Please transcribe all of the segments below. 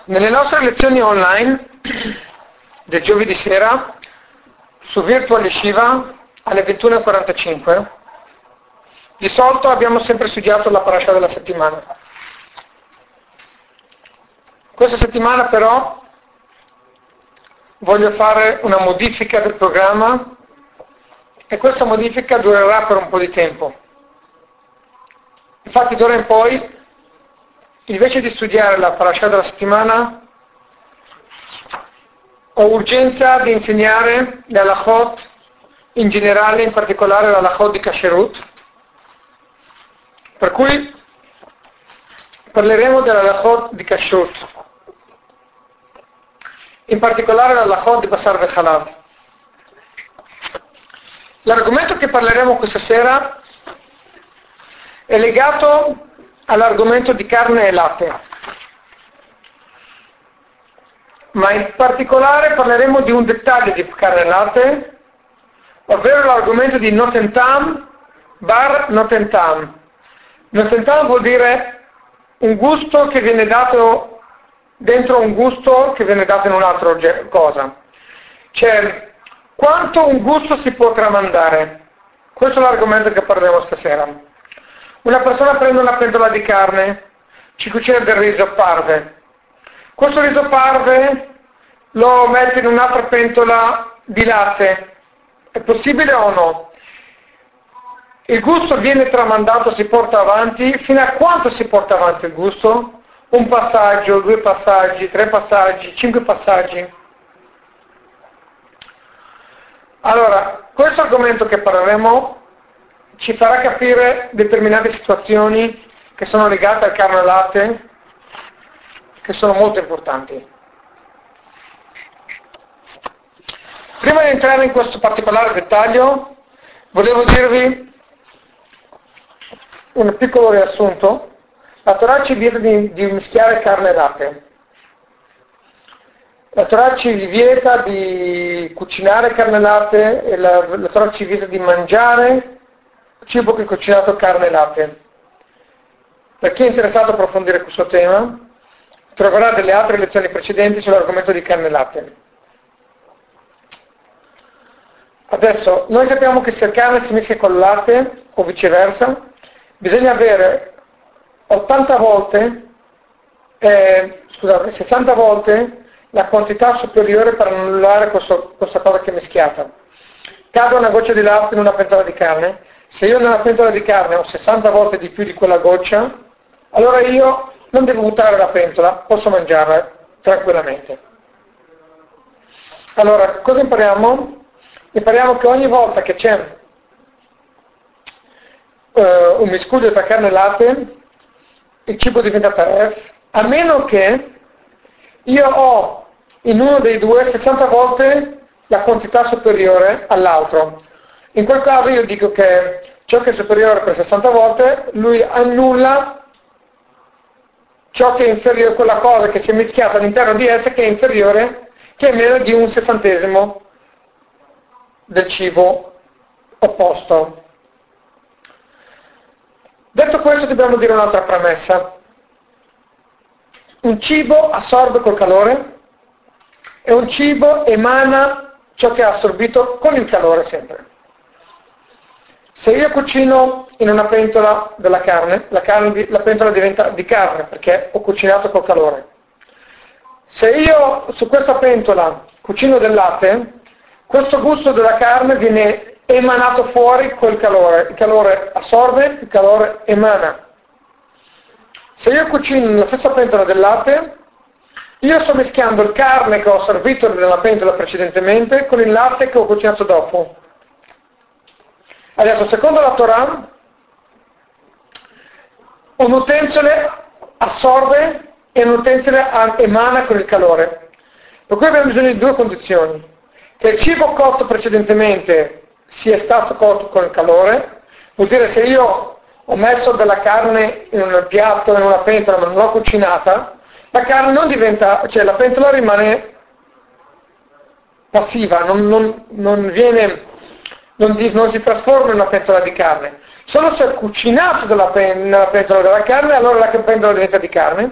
Nelle nostre lezioni online del giovedì sera su Virtual Yeshiva alle 21:45 di solito abbiamo sempre studiato la parasha della settimana. Questa settimana però voglio fare una modifica del programma e questa modifica durerà per un po' di tempo. Infatti d'ora in poi, invece di studiare la parasha della settimana, ho urgenza di insegnare le halachot in generale, in particolare la halachot di Kasherut, per cui parleremo della halachot di Kasherut, in particolare la halachot di Basar Vechalav. L'argomento che parleremo questa sera è legato all'argomento di carne e latte, ma in particolare parleremo di un dettaglio di carne e latte, ovvero l'argomento di notentam bar notentam. Notentam vuol dire un gusto che viene dato dentro un gusto che viene dato in un'altra cosa. Cioè, quanto un gusto si può tramandare. Questo è l'argomento che parleremo stasera. Una persona prende una pentola di carne, ci cucina del riso parve. Questo riso parve lo mette in un'altra pentola di latte. È possibile o no? Il gusto viene tramandato, si porta avanti. Fino a quanto si porta avanti il gusto? Un passaggio, 2 passaggi, 3 passaggi, 5 passaggi. Allora, questo argomento che parleremo ci farà capire determinate situazioni che sono legate al carne e al latte, che sono molto importanti. Prima di entrare in questo particolare dettaglio, volevo dirvi un piccolo riassunto. La Torah ci vieta di mischiare carne e latte. La Torah ci vieta di cucinare carne e latte e la Torah ci vieta di mangiare cibo che è cucinato carne e latte. Per chi è interessato a approfondire questo tema, troverà delle altre lezioni precedenti sull'argomento di carne e latte. Adesso, noi sappiamo che se il carne si mischia col latte, o viceversa, bisogna avere 60 volte la quantità superiore per annullare questa cosa che è mischiata. Cade una goccia di latte in una pentola di carne, se io nella pentola di carne ho 60 volte di più di quella goccia, allora io non devo buttare la pentola, posso mangiarla tranquillamente. Allora, cosa impariamo? Impariamo che ogni volta che c'è un miscuglio tra carne e latte, il cibo diventa taref, a meno che io ho in uno dei due 60 volte la quantità superiore all'altro. In quel caso io dico che ciò che è superiore per 60 volte, lui annulla ciò che è inferiore, quella cosa che si è mischiata all'interno di essa che è inferiore, che è meno di un sessantesimo del cibo opposto. Detto questo dobbiamo dire un'altra premessa. Un cibo assorbe col calore e un cibo emana ciò che ha assorbito con il calore sempre. Se io cucino in una pentola della carne, la pentola diventa di carne perché ho cucinato col calore. Se io su questa pentola cucino del latte, questo gusto della carne viene emanato fuori col calore. Il calore assorbe, il calore emana. Se io cucino nella stessa pentola del latte, io sto mischiando il carne che ho assorbito nella pentola precedentemente con il latte che ho cucinato dopo. Adesso, secondo la Torah, un utensile assorbe e un utensile emana con il calore. Per cui abbiamo bisogno di 2 condizioni. Che il cibo cotto precedentemente sia stato cotto con il calore, vuol dire se io ho messo della carne in un piatto, in una pentola, ma non l'ho cucinata, la carne non diventa, cioè la pentola rimane passiva, non si trasforma in una pentola di carne. Solo se è cucinato nella pentola della carne, allora la pentola diventa di carne.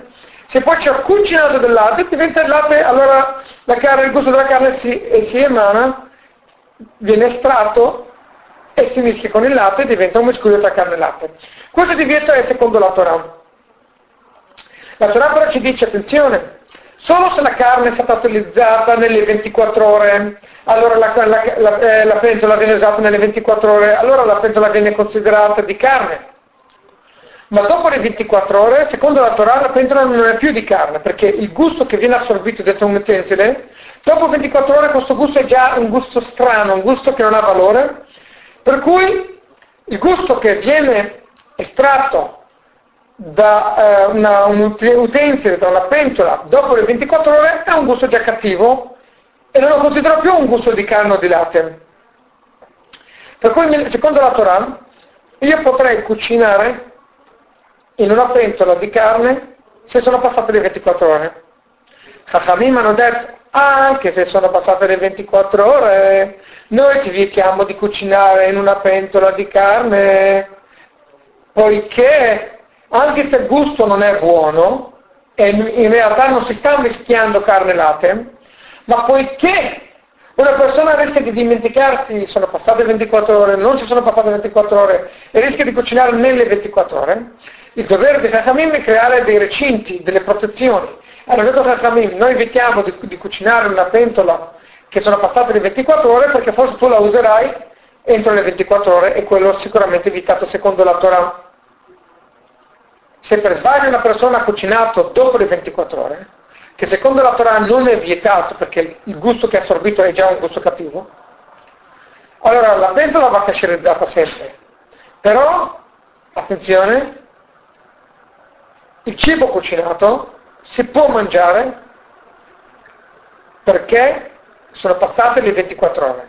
Se poi c'è cucinato del latte, diventa il latte, allora il gusto della carne si emana, viene estratto e si mischia con il latte e diventa un miscuglio tra carne e latte. Questo divieto è secondo la Torah. La Torah però ci dice, attenzione, solo se la carne è stata utilizzata nelle 24 ore, allora la pentola viene usata nelle 24 ore, allora la pentola viene considerata di carne. Ma dopo le 24 ore, secondo la Torah, la pentola non è più di carne, perché il gusto che viene assorbito dentro un utensile, dopo 24 ore questo gusto è già un gusto strano, un gusto che non ha valore, per cui il gusto che viene estratto da un utensile, da una pentola, dopo le 24 ore è un gusto già cattivo e non lo considero più un gusto di carne o di latte. Per cui, secondo la Torah, io potrei cucinare in una pentola di carne se sono passate le 24 ore. Chachamim hanno detto, anche se sono passate le 24 ore, noi ti vietiamo di cucinare in una pentola di carne, poiché anche se il gusto non è buono, e in realtà non si sta mischiando carne e latte, ma poiché una persona rischia di dimenticarsi, sono passate 24 ore, non ci sono passate 24 ore, e rischia di cucinare nelle 24 ore, il dovere di Chachamim è creare dei recinti, delle protezioni. Allora, detto Chachamim, noi evitiamo di cucinare una pentola che sono passate le 24 ore, perché forse tu la userai entro le 24 ore, e quello sicuramente evitato secondo la Torah. Se per sbaglio una persona ha cucinato dopo le 24 ore, che secondo la Torah non è vietato perché il gusto che ha assorbito è già un gusto cattivo, allora la pentola va cascerizzata sempre. Però, attenzione, il cibo cucinato si può mangiare perché sono passate le 24 ore.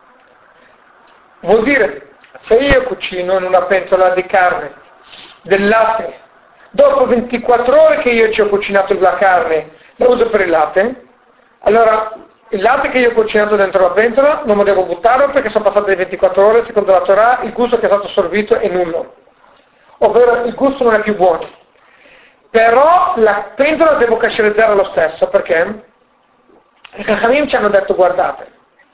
Vuol dire, se io cucino in una pentola di carne, del latte, dopo 24 ore che io ci ho cucinato la carne, la uso per il latte, allora il latte che io ho cucinato dentro la pentola non lo devo buttarlo perché sono passate le 24 ore, secondo la Torah il gusto che è stato assorbito è nullo, ovvero il gusto non è più buono. Però la pentola devo cascerizzare lo stesso, perché i Chachamim ci hanno detto, guardate,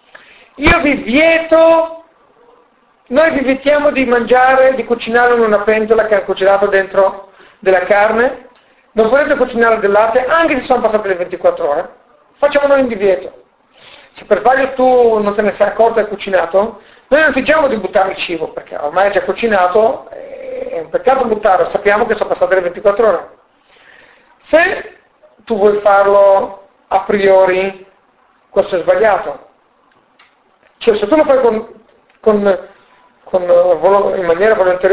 noi vi vietiamo di mangiare, di cucinare in una pentola che ha cucinato dentro della carne, non potete cucinare del latte anche se sono passate le 24 ore, facciamo noi un divieto. Se per sbaglio tu non te ne sei accorto e hai cucinato, noi non ti diciamo di buttare il cibo, perché ormai è già cucinato, è un peccato buttarlo, sappiamo che sono passate le 24 ore. Se tu vuoi farlo a priori, questo è sbagliato. Cioè, se tu lo fai in maniera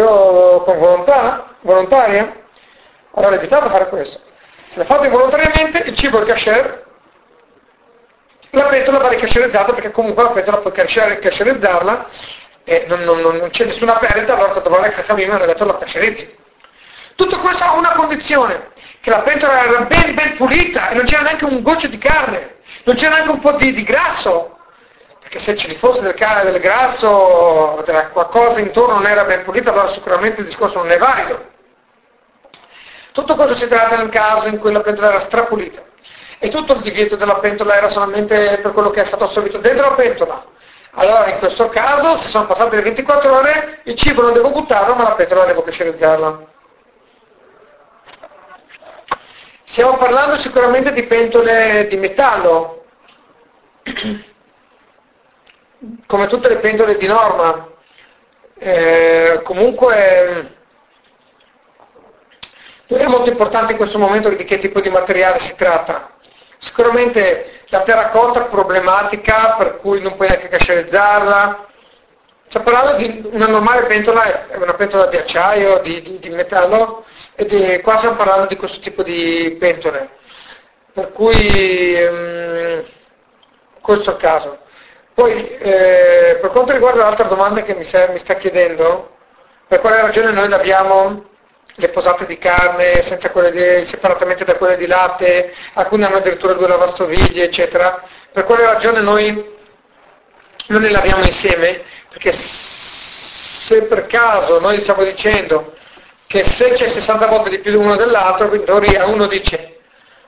volontaria, allora è evitato fare questo. Se lo fate volontariamente, il cibo è kasher, la pentola va ricascerizzata, perché comunque la pentola puoi cascerizzarla e non c'è nessuna perdita, allora tanto vale che Chachamim hanno detto la cascerizzi. Tutto questo ha una condizione, che la pentola era ben pulita e non c'era neanche un goccio di carne, non c'era neanche un po' di grasso, perché se ci fosse del grasso, qualcosa intorno non era ben pulita, allora sicuramente il discorso non è valido. Tutto questo si tratta nel caso in cui la pentola era strapulita, e tutto il divieto della pentola era solamente per quello che è stato assorbito dentro la pentola. Allora in questo caso, se sono passate le 24 ore, il cibo non devo buttarlo, ma la pentola devo cascerizzarla. Stiamo parlando sicuramente di pentole di metallo, come tutte le pentole di norma. Comunque non è molto importante in questo momento di che tipo di materiale si tratta. Sicuramente la terracotta è problematica, per cui non puoi neanche cascerizzarla. Stiamo parlando di una normale pentola, è una pentola di acciaio, di metallo, e qua stiamo parlando di questo tipo di pentole. Per cui questo è il caso. Poi, per quanto riguarda l'altra domanda che mi sta chiedendo, per quale ragione noi abbiamo le posate di carne separatamente da quelle di latte, alcune hanno addirittura 2 lavastoviglie, eccetera, per quale ragione noi non le laviamo insieme? Perché se per caso noi stiamo dicendo che se c'è 60 volte di più l'uno dell'altro, quindi teoria uno dice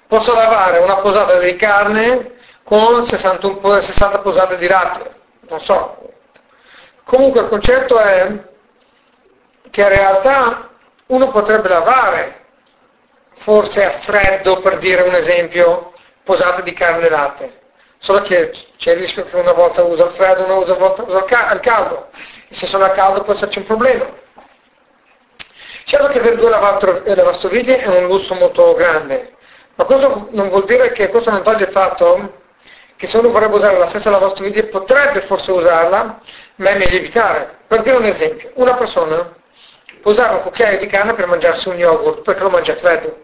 Posso lavare una posata di carne con 60 posate di latte, non so. Comunque il concetto è che in realtà uno potrebbe lavare, forse a freddo, per dire un esempio, posate di carne e latte, solo che c'è il rischio che una volta usa il freddo, una volta usa il caldo, e se sono a caldo può esserci un problema. Certo che avere due lavastoviglie è un lusso molto grande, ma questo non vuol dire che questo non toglie il fatto che se uno vorrebbe usare la stessa lavastoviglie potrebbe forse usarla, ma è meglio evitare. Per dire un esempio, una persona può usare un cucchiaio di carne per mangiarsi un yogurt perché lo mangia freddo.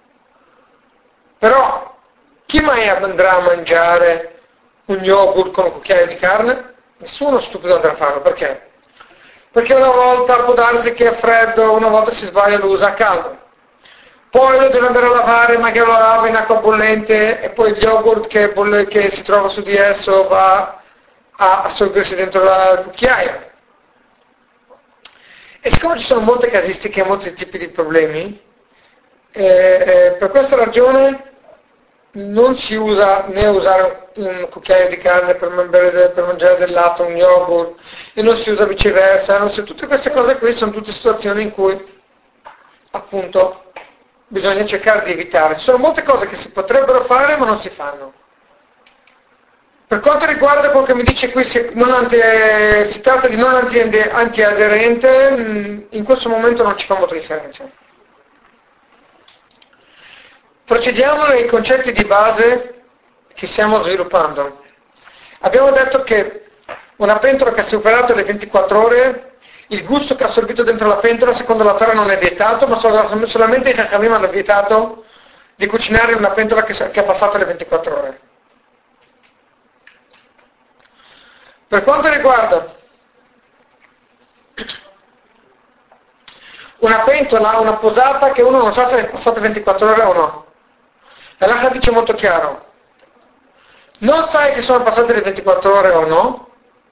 Però chi mai andrà a mangiare un yogurt con un cucchiaio di carne? Nessuno stupido andrà a farlo, perché? Perché una volta può darsi che è freddo, una volta si sbaglia e lo usa a caldo. Poi lo deve andare a lavare, magari lo lava in acqua bollente e poi il yogurt che si trova su di esso va a assorbirsi dentro il cucchiaio. E siccome ci sono molte casistiche e molti tipi di problemi, per questa ragione non si usa né usare un cucchiaio di carne per mangiare del latte, un yogurt, e non si usa viceversa, tutte queste cose qui sono tutte situazioni in cui appunto bisogna cercare di evitare. Ci sono molte cose che si potrebbero fare ma non si fanno. Per quanto riguarda quello che mi dice qui, si tratta di non antiaderente, in questo momento non ci fa molta differenza. Procediamo nei concetti di base che stiamo sviluppando. Abbiamo detto che una pentola che ha superato le 24 ore, il gusto che ha assorbito dentro la pentola, secondo la Torah non è vietato, ma solamente i Chachamim hanno vietato di cucinare in una pentola che ha passato le 24 ore. Per quanto riguarda una pentola, una posata che uno non sa se è passata 24 ore o no, la Lacha dice molto chiaro: non sai se sono passate le 24 ore o no,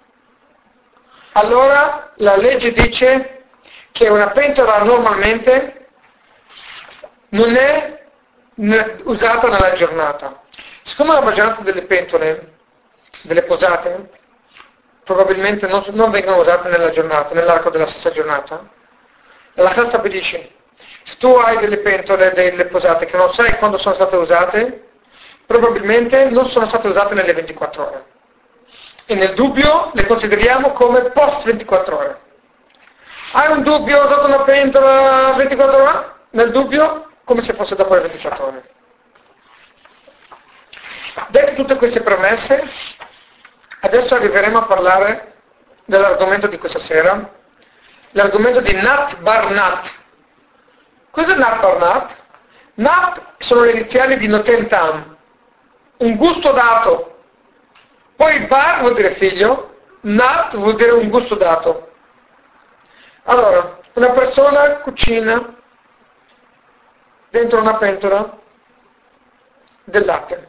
allora la legge dice che una pentola normalmente non è usata nella giornata. Siccome la maggioranza delle pentole, delle posate, probabilmente non vengono usate nella giornata, nell'arco della stessa giornata, la Lacha stabilisce: se tu hai delle pentole, delle posate che non sai quando sono state usate, probabilmente non sono state usate nelle 24 ore. E nel dubbio le consideriamo come post 24 ore. Hai un dubbio, ho usato una pentola 24 ore? Nel dubbio, come se fosse dopo le 24 ore. Dette tutte queste premesse, adesso arriveremo a parlare dell'argomento di questa sera, l'argomento di Nat Bar Nat. Cos'è Nat Bar Nat? Nat sono le iniziali di Noten Tam, un gusto dato. Poi Bar vuol dire figlio, Nat vuol dire un gusto dato. Allora, una persona cucina dentro una pentola del latte.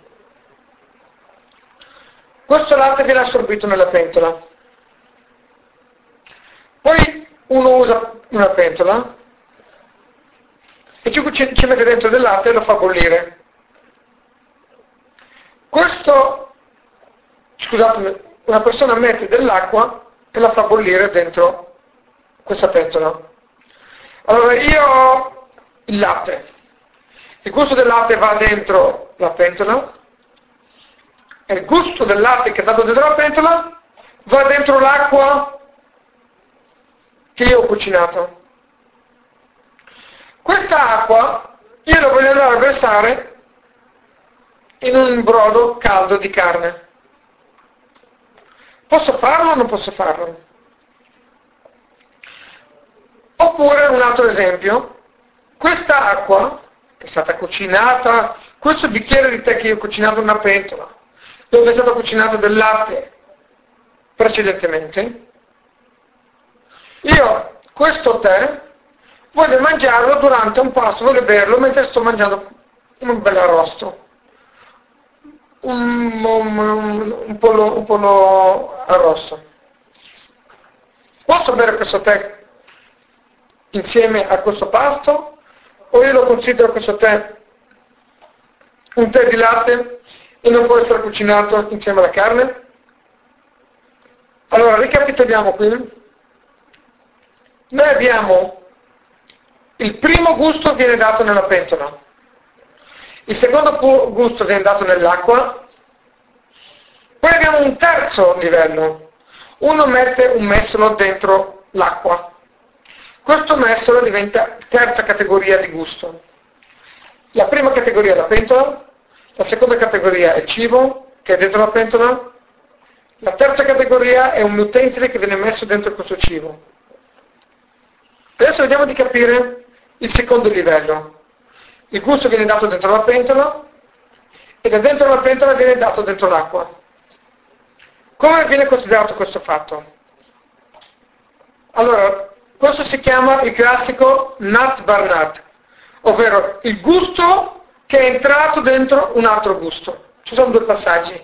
Questo latte viene assorbito nella pentola. Poi uno usa una pentola e ci mette dentro del latte e lo fa bollire. Una persona mette dell'acqua e la fa bollire dentro questa pentola. Allora io ho il latte. Il gusto del latte va dentro la pentola e il gusto del latte che è dato dentro la pentola va dentro l'acqua che io ho cucinato. Questa acqua io la voglio andare a versare in un brodo caldo di carne. Posso farlo o non posso farlo? Oppure un altro esempio, questa acqua che è stata cucinata, questo bicchiere di tè che io ho cucinato in una pentola, dove è stato cucinato del latte precedentemente, io questo tè voglio mangiarlo durante un pasto, voglio berlo mentre sto mangiando un bel arrosto, un pollo arrosto. Posso bere questo tè insieme a questo pasto o io lo considero questo tè un tè di latte e non può essere cucinato insieme alla carne? Allora, ricapitoliamo qui. Noi abbiamo il primo gusto viene dato nella pentola, il secondo gusto viene dato nell'acqua, poi abbiamo un terzo livello. Uno mette un mestolo dentro l'acqua. Questo mestolo diventa terza categoria di gusto. La prima categoria è la pentola, la seconda categoria è il cibo, che è dentro la pentola, la terza categoria è un utensile che viene messo dentro questo cibo. Adesso vediamo di capire il secondo livello. Il gusto viene dato dentro la pentola e da dentro la pentola viene dato dentro l'acqua. Come viene considerato questo fatto? Allora, questo si chiama il classico nat bar nat, ovvero il gusto che è entrato dentro un altro gusto. Ci sono due passaggi.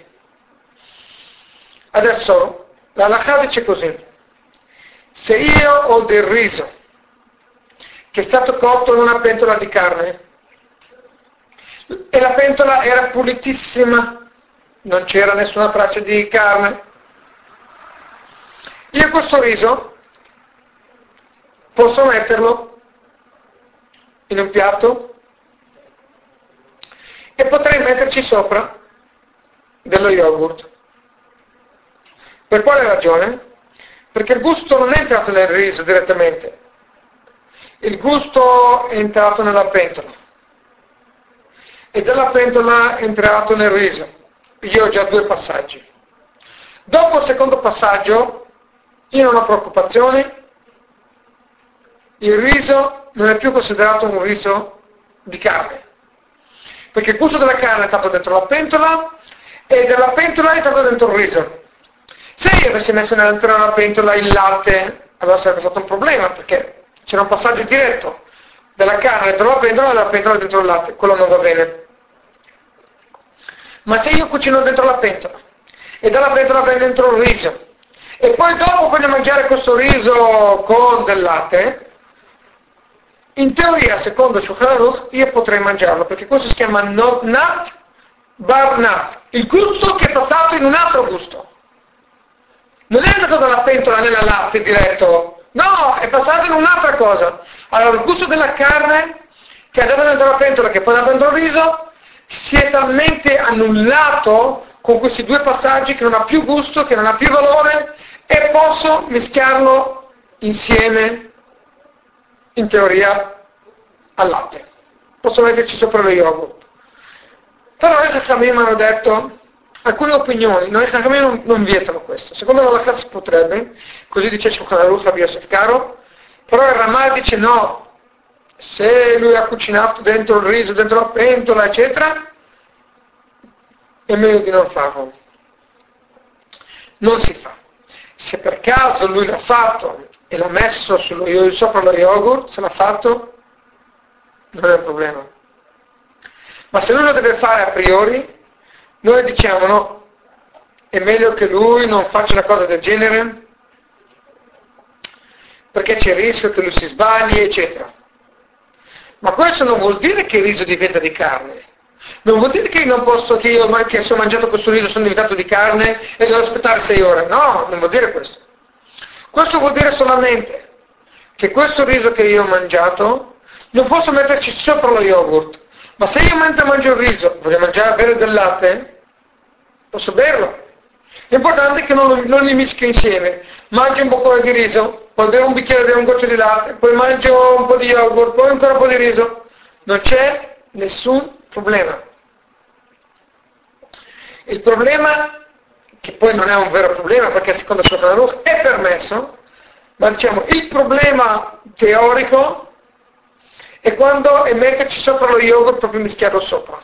Adesso, la halakha dice così: se io ho del riso che è stato cotto in una pentola di carne e la pentola era pulitissima, non c'era nessuna traccia di carne, io questo riso posso metterlo in un piatto e potrei metterci sopra dello yogurt. Per quale ragione? Perché il gusto non è entrato nel riso direttamente, il gusto è entrato nella pentola e dalla pentola è entrato nel riso. Io ho già due passaggi. Dopo il secondo passaggio io non ho preoccupazioni, il riso non è più considerato un riso di carne, perché il gusto della carne è entrato dentro la pentola e dalla pentola è entrato dentro il riso. Se io avessi messo dentro la pentola il latte, allora sarebbe stato un problema, perché c'era un passaggio diretto dalla carne dentro la pentola e dalla pentola dentro il latte, quello non va bene. Ma se io cucino dentro la pentola e dalla pentola va dentro il riso e poi dopo voglio mangiare questo riso con del latte, in teoria, secondo Shulchan Aruch, io potrei mangiarlo, perché questo si chiama nat bar nat, il gusto che è passato in un altro gusto. Non è andato dalla pentola nella latte diretto, no, è passato in un'altra cosa. Allora il gusto della carne che è andato dentro la pentola, che poi è andato dentro il riso, si è talmente annullato con questi due passaggi che non ha più gusto, che non ha più valore, e posso mischiarlo insieme, in teoria, al latte. Posso metterci sopra lo yogurt. Però i Chachamim hanno detto, alcune opinioni, noi Chachamim non vietano questo. Secondo la halakha si potrebbe, così dice Shulchan Aruch, Rabbi Yosef Karo, però il Ramah dice no, se lui ha cucinato dentro il riso, dentro la pentola, eccetera, è meglio di non farlo. Non si fa. Se per caso lui l'ha fatto e l'ha messo sopra lo yogurt, se l'ha fatto, non è un problema. Ma se lui lo deve fare a priori, noi diciamo no, è meglio che lui non faccia una cosa del genere, perché c'è il rischio che lui si sbagli, eccetera. Ma questo non vuol dire che il riso diventa di carne. Non vuol dire che non posso, che io che se ho mangiato questo riso sono diventato di carne e devo aspettare 6 ore. No, non vuol dire questo. Questo vuol dire solamente che questo riso che io ho mangiato non posso metterci sopra lo yogurt. Ma se io mentre mangio il riso voglio bere del latte, posso berlo. L'importante è che non li mischio insieme. Mangio un boccone di riso, poi bevo un bicchiere di un goccio di latte, poi mangio un po' di yogurt, poi ancora un po' di riso. Non c'è nessun problema. Il problema, che poi non è un vero problema perché secondo Shulchan Aruch è permesso, ma diciamo il problema teorico è quando è metterci sopra lo yogurt, proprio mischiarlo sopra.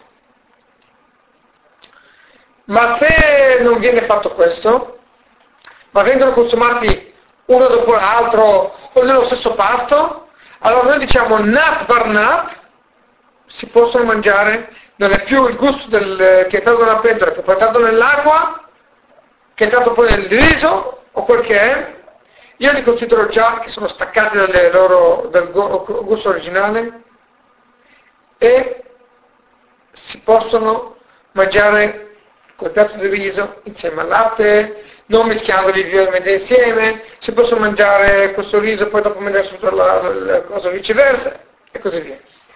Ma se non viene fatto questo, ma vengono consumati uno dopo l'altro o nello stesso pasto, allora noi diciamo nat bar nat, si possono mangiare, non è più il gusto che è entrato nella pentola, che poi è entrato nell'acqua, che è entrato poi nel riso, o quel che è, io li considero già che sono staccati dal gusto originale e si possono mangiare col piatto di riso insieme al latte, non mischiandoli vivamente insieme, si possono mangiare questo riso e poi dopo mangiare sotto la cosa viceversa e così via.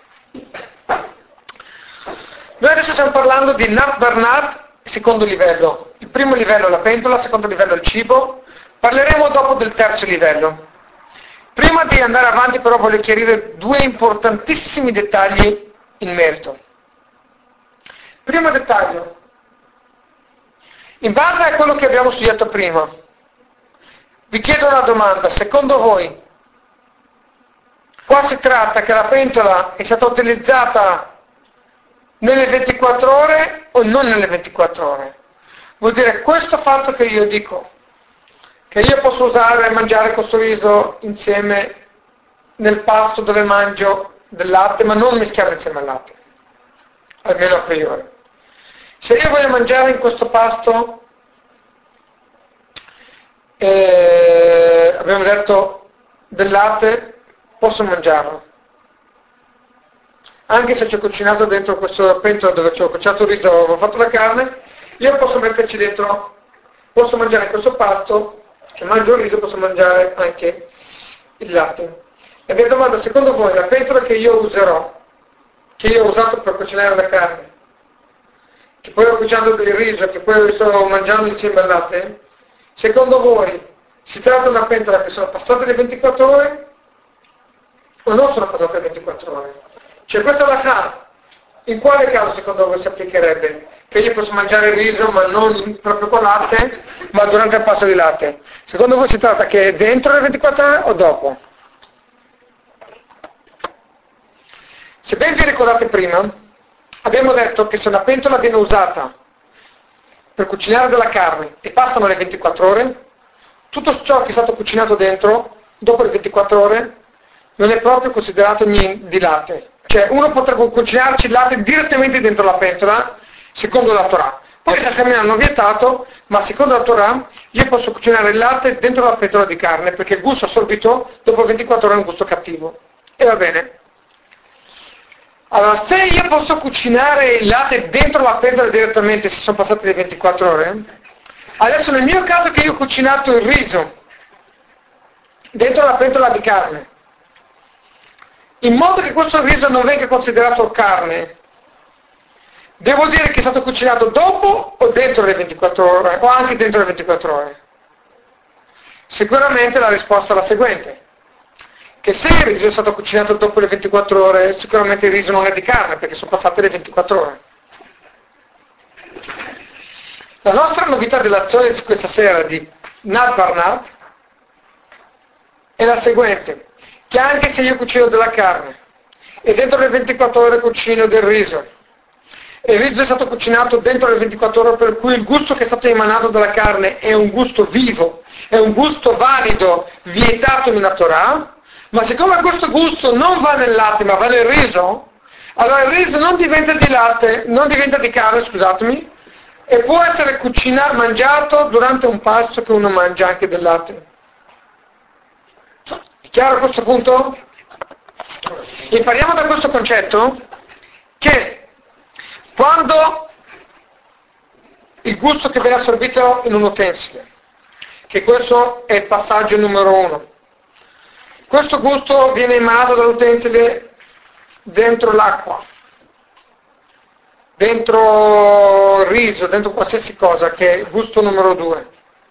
Noi adesso stiamo parlando di Nat Barnat, secondo livello. Il primo livello è la pentola, il secondo livello è il cibo. Parleremo dopo del terzo livello. Prima di andare avanti però voglio chiarire due importantissimi dettagli in merito. Primo dettaglio. In base a quello che abbiamo studiato prima, vi chiedo una domanda. Secondo voi, qua si tratta che la pentola è stata utilizzata nelle 24 ore o non nelle 24 ore? Vuol dire questo fatto che io dico, che io posso usare e mangiare questo riso insieme nel pasto dove mangio del latte, ma non mischiarlo insieme al latte, almeno a priori. Se io voglio mangiare in questo pasto, abbiamo detto del latte, posso mangiarlo. Anche se ci ho cucinato dentro questo pentola dove ci ho cucinato il riso, ho fatto la carne, io posso metterci dentro, posso mangiare questo pasto, che mangio il riso, posso mangiare anche il latte. E vi domando, secondo voi la pentola che io userò, che io ho usato per cucinare la carne, che poi ho cucinato del riso, che poi sto mangiando insieme al latte, secondo voi si tratta di una pentola che sono passate le 24 ore o non sono passate le 24 ore? Cioè questa è la cara. In quale caso secondo voi si applicherebbe? Che io posso mangiare il riso ma non proprio con latte, ma durante il pasto di latte? Secondo voi si tratta che è dentro le 24 ore o dopo? Se ben vi ricordate prima, abbiamo detto che se una pentola viene usata per cucinare della carne e passano le 24 ore, tutto ciò che è stato cucinato dentro, dopo le 24 ore, non è proprio considerato niente di latte. Cioè uno potrebbe cucinarci il latte direttamente dentro la pentola, secondo la Torah. Poi la carne hanno vietato, ma secondo la Torah io posso cucinare il latte dentro la pentola di carne, perché il gusto assorbito dopo 24 ore è un gusto cattivo. E va bene. Allora, se io posso cucinare il latte dentro la pentola direttamente se sono passate le 24 ore, adesso nel mio caso che io ho cucinato il riso dentro la pentola di carne, in modo che questo riso non venga considerato carne, devo dire che è stato cucinato dopo o dentro le 24 ore, o anche dentro le 24 ore? Sicuramente la risposta è la seguente. Che se il riso è stato cucinato dopo le 24 ore, sicuramente il riso non è di carne, perché sono passate le 24 ore. La nostra novità dell'azione di questa sera di Nat Barnat è la seguente, che anche se io cucino della carne e dentro le 24 ore cucino del riso, e il riso è stato cucinato dentro le 24 ore, per cui il gusto che è stato emanato dalla carne è un gusto vivo, è un gusto valido, vietato nella Torah, ma siccome questo gusto non va nel latte ma va nel riso, allora il riso non diventa di latte, non diventa di carne, scusatemi, e può essere mangiato durante un pasto che uno mangia anche del latte. È chiaro a questo punto? Impariamo da questo concetto che quando il gusto che viene assorbito in un utensile, che questo è il passaggio numero 1, questo gusto viene emanato dall'utensile dentro l'acqua, dentro il riso, dentro qualsiasi cosa, che è il gusto numero 2.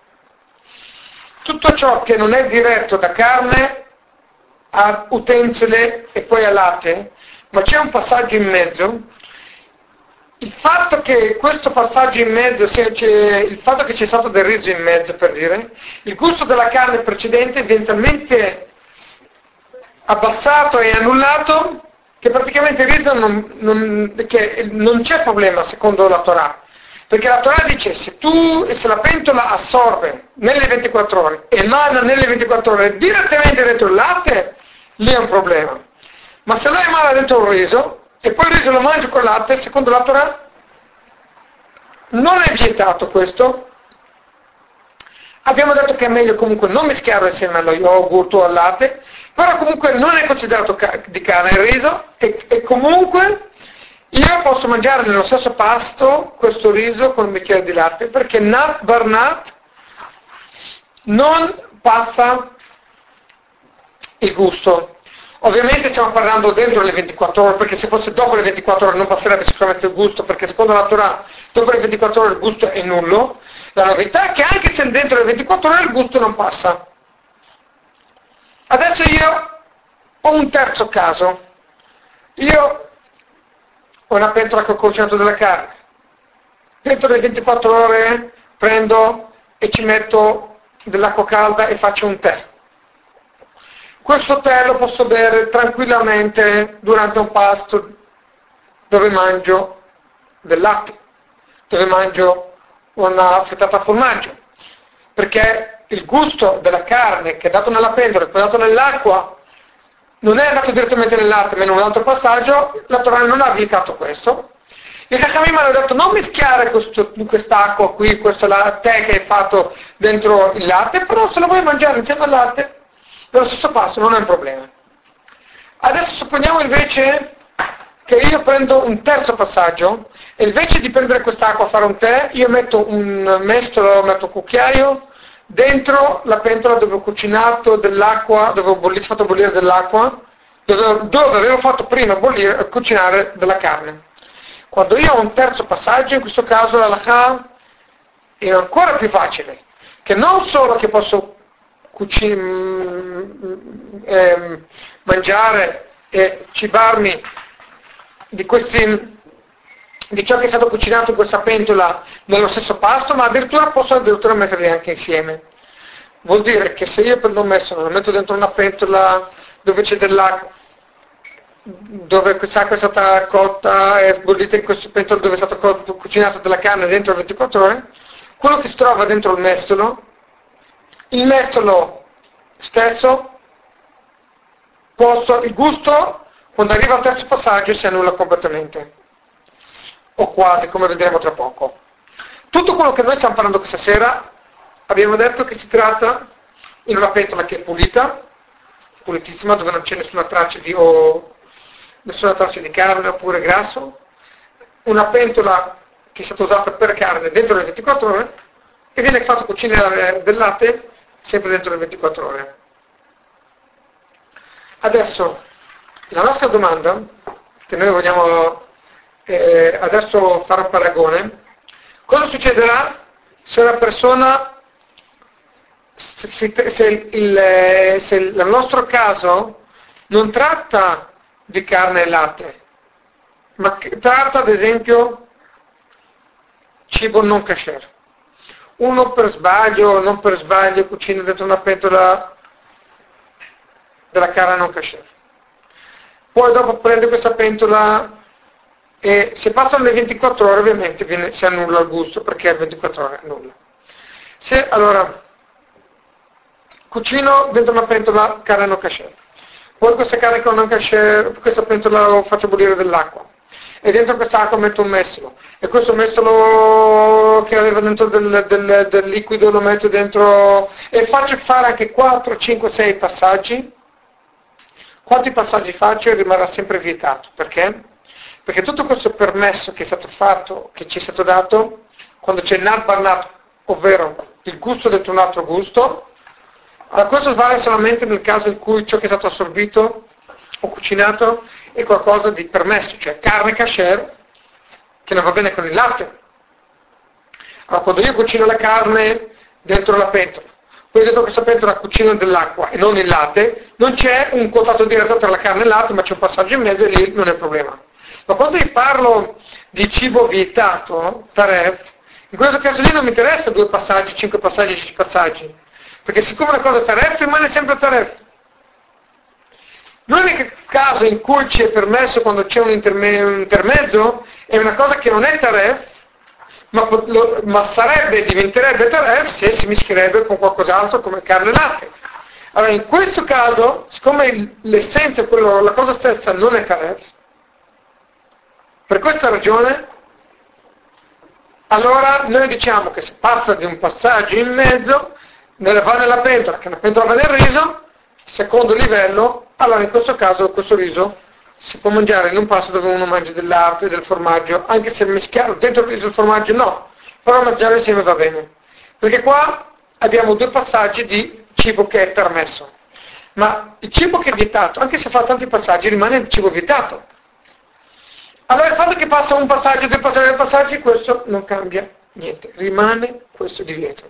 Tutto ciò che non è diretto da carne a utensile e poi a latte, ma c'è un passaggio in mezzo, il fatto che questo passaggio in mezzo il fatto che c'è stato del riso in mezzo, per dire, il gusto della carne precedente viene talmente abbassato e annullato che praticamente il riso non c'è problema secondo la Torah, perché la Torah dice se la pentola assorbe nelle 24 ore e emana nelle 24 ore direttamente dentro il latte, lì è un problema, ma se lo emana dentro il riso e poi il riso lo mangio con il latte, secondo la Torah non è vietato questo. Abbiamo detto che è meglio comunque non mischiarlo insieme allo yogurt o al latte, però comunque non è considerato di carne il riso e comunque io posso mangiare nello stesso pasto questo riso con un bicchiere di latte, perché nat bar nat non passa il gusto. Ovviamente stiamo parlando dentro le 24 ore, perché se fosse dopo le 24 ore non passerebbe sicuramente il gusto, perché secondo la Torah dopo le 24 ore il gusto è nullo. La novità è che anche se dentro le 24 ore il gusto non passa. Adesso io ho un terzo caso. Io ho una pentola che ho cucinato della carne. Dentro le 24 ore prendo e ci metto dell'acqua calda e faccio un tè. Questo tè lo posso bere tranquillamente durante un pasto dove mangio del latte, dove mangio una frittata a formaggio, perché il gusto della carne che è dato nella pentola e poi dato nell'acqua non è andato direttamente nel latte, ma in un altro passaggio. La Torah non ha vietato questo. I Chachamim mi hanno detto non mischiare quest'acqua qui, questo tè che hai fatto dentro il latte, però se lo vuoi mangiare insieme al latte, nello stesso passo non è un problema. Adesso supponiamo invece che io prendo un terzo passaggio e invece di prendere quest'acqua a fare un tè, io metto un mestolo, metto un cucchiaio dentro la pentola dove ho cucinato dell'acqua, dove ho fatto bollire dell'acqua, dove avevo fatto prima cucinare della carne. Quando io ho un terzo passaggio, in questo caso la halakha è ancora più facile, che non solo che posso mangiare e cibarmi di ciò che è stato cucinato in questa pentola nello stesso pasto, ma posso addirittura metterli anche insieme. Vuol dire che se io prendo un mestolo, lo metto dentro una pentola dove c'è dell'acqua, dove quest'acqua è stata cotta e bollita in questa pentola dove è stata cucinata della carne dentro 24 ore, quello che si trova dentro il mestolo stesso, il gusto, quando arriva al terzo passaggio, si annulla completamente. O quasi, come vedremo tra poco. Tutto quello che noi stiamo parlando questa sera, abbiamo detto che si tratta in una pentola che è pulitissima, dove non c'è nessuna traccia di carne oppure grasso, una pentola che è stata usata per carne dentro le 24 ore e viene fatto cucinare del latte sempre dentro le 24 ore. Adesso, la nostra domanda, che noi vogliamo adesso fare un paragone, cosa succederà se una persona, se il nostro caso non tratta di carne e latte, ma tratta ad esempio cibo non kasher. Uno per sbaglio o non per sbaglio cucina dentro una pentola della carne non kasher. Poi dopo prende questa pentola e se passano le 24 ore ovviamente si annulla il gusto, perché a 24 ore annulla. Se allora cucino dentro una pentola carne non kasher, poi questa carne non kasher, questa pentola lo faccio bollire dell'acqua e dentro quest'acqua metto un mestolo e questo mestolo che aveva dentro del liquido lo metto dentro e faccio fare anche 4, 5, 6 passaggi. Quanti passaggi faccio e rimarrà sempre vietato. Perché? Perché tutto questo permesso che è stato fatto, che ci è stato dato, quando c'è il nat bar nat, ovvero il gusto dentro un altro gusto, questo vale solamente nel caso in cui ciò che è stato assorbito o cucinato è qualcosa di permesso, cioè carne kasher che non va bene con il latte. Allora quando io cucino la carne dentro la pentola, poi dentro questa pentola cucino dell'acqua e non il latte, non c'è un contatto diretto tra la carne e il latte, ma c'è un passaggio in mezzo e lì non è problema. Ma quando io parlo di cibo vietato, taref, in questo caso lì non mi interessa 2 passaggi, 5 passaggi, 10 passaggi, perché siccome una cosa è taref rimane sempre taref. L'unico caso in cui ci è permesso quando c'è un intermezzo è una cosa che non è taref, ma diventerebbe taref se si mischierebbe con qualcos'altro come carne e latte. Allora in questo caso, siccome l'essenza, la cosa stessa non è taref, per questa ragione, allora noi diciamo che se passa di un passaggio in mezzo, va nella pentola, che la pentola va nel riso, secondo livello, allora in questo caso questo riso si può mangiare in un pasto dove uno mangia del latte, del formaggio, anche se mischiato dentro il formaggio no, però mangiare insieme va bene. Perché qua abbiamo due passaggi di cibo che è permesso. Ma il cibo che è vietato, anche se fa tanti passaggi, rimane il cibo vietato. Allora il fatto che passa un passaggio, due passaggi, questo non cambia niente, rimane questo divieto.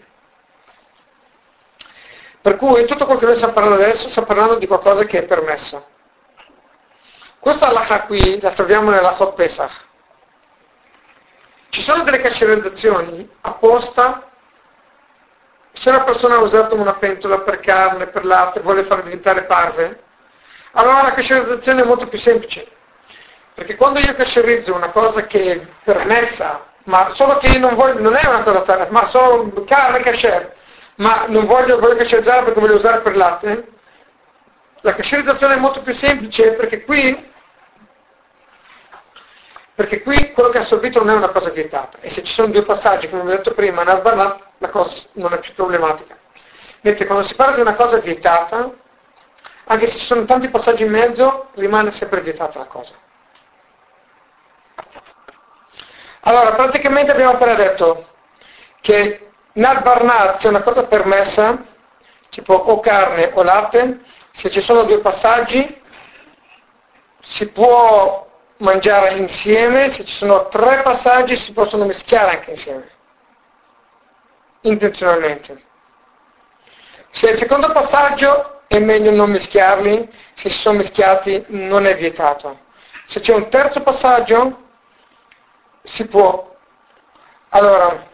Per cui tutto quello che noi stiamo parlando adesso, stiamo parlando di qualcosa che è permesso. Questa halakha qui la troviamo nell'Hot Pesach. Ci sono delle cascerizzazioni apposta. Se una persona ha usato una pentola per carne, per latte, vuole farla diventare parve, allora la cascerizzazione è molto più semplice. Perché quando io cascerizzo una cosa che è permessa, ma solo che io non voglio, non è una cosa, ma solo carne kasher, ma non voglio cascerizzare perché voglio usare per latte, la cascerizzazione è molto più semplice perché qui quello che ha assorbito non è una cosa vietata. E se ci sono due passaggi, come vi ho detto prima, la cosa non è più problematica. Mentre quando si parla di una cosa vietata, anche se ci sono tanti passaggi in mezzo, rimane sempre vietata la cosa. Allora, praticamente abbiamo appena detto che nel barnat c'è una cosa permessa, tipo o carne o latte, se ci sono due passaggi si può mangiare insieme, se ci sono tre passaggi si possono mischiare anche insieme, intenzionalmente. Se il secondo passaggio è meglio non mischiarli, se si sono mischiati non è vietato. Se c'è un terzo passaggio si può. Allora,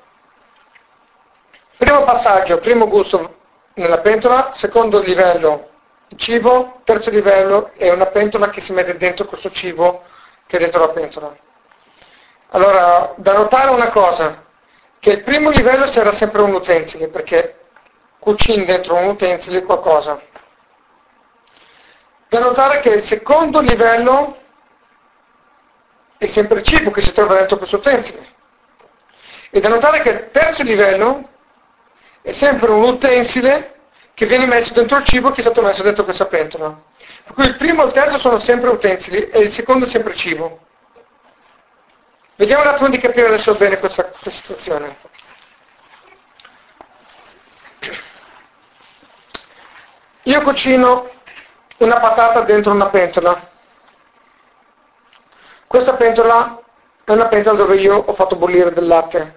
primo passaggio, primo gusto nella pentola, secondo livello il cibo, terzo livello è una pentola che si mette dentro questo cibo che è dentro la pentola. Allora, da notare una cosa, che il primo livello sarà sempre un utensile, perché cucini dentro un utensile qualcosa. Da notare che il secondo livello è sempre il cibo che si trova dentro questo utensile. E da notare che il terzo livello è sempre un utensile che viene messo dentro il cibo che è stato messo dentro questa pentola. Per cui il primo e il terzo sono sempre utensili e il secondo è sempre cibo. Vediamo un attimo di capire adesso bene questa situazione. Io cucino una patata dentro una pentola. Questa pentola è una pentola dove io ho fatto bollire del latte.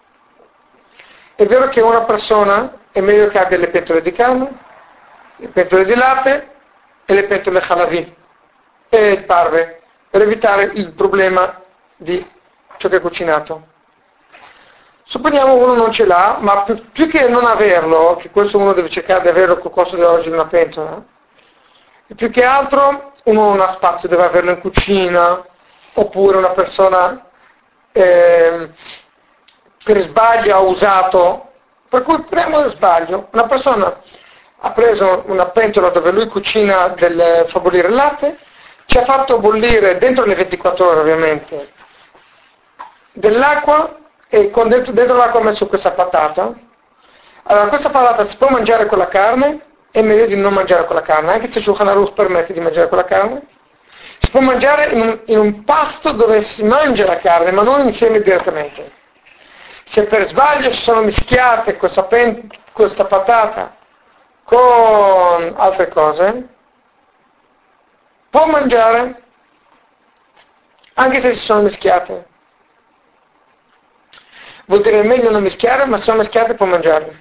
È vero che una persona è meglio che abbia le pentole di carne, le pentole di latte e le pentole halavi e il parve, per evitare il problema di ciò che è cucinato. Supponiamo uno non ce l'ha, ma più che non averlo, che questo uno deve cercare di averlo col costo di oggi in una pentola, e più che altro uno non ha spazio, deve averlo in cucina, oppure una persona per sbaglio ha usato, per cui prendiamo lo sbaglio, una persona ha preso una pentola dove lui cucina fa bollire il latte, ci ha fatto bollire dentro le 24 ore ovviamente dell'acqua e dentro l'acqua ha messo questa patata. Allora questa patata si può mangiare con la carne, è meglio di non mangiare con la carne, anche se Shulchan Aruch permette di mangiare con la carne. Si può mangiare in un pasto dove si mangia la carne, ma non insieme direttamente. Se per sbaglio si sono mischiate questa patata con altre cose, può mangiare, anche se si sono mischiate. Vuol dire meglio non mischiare, ma se sono mischiate può mangiarle.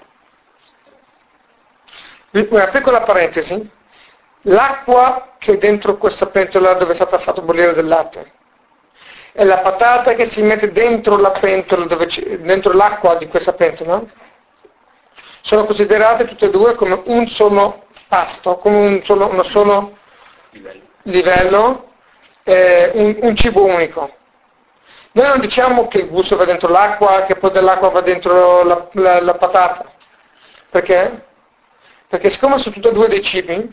Una piccola parentesi, l'acqua che è dentro questa pentola dove è stata fatta bollire del latte e la patata che si mette dentro la pentola, dentro l'acqua di questa pentola, sono considerate tutte e due come un solo pasto, come uno solo livello, un cibo unico. Noi non diciamo che il gusto va dentro l'acqua, che poi dell'acqua va dentro la patata. Perché? Perché siccome sono tutti e due dei cibi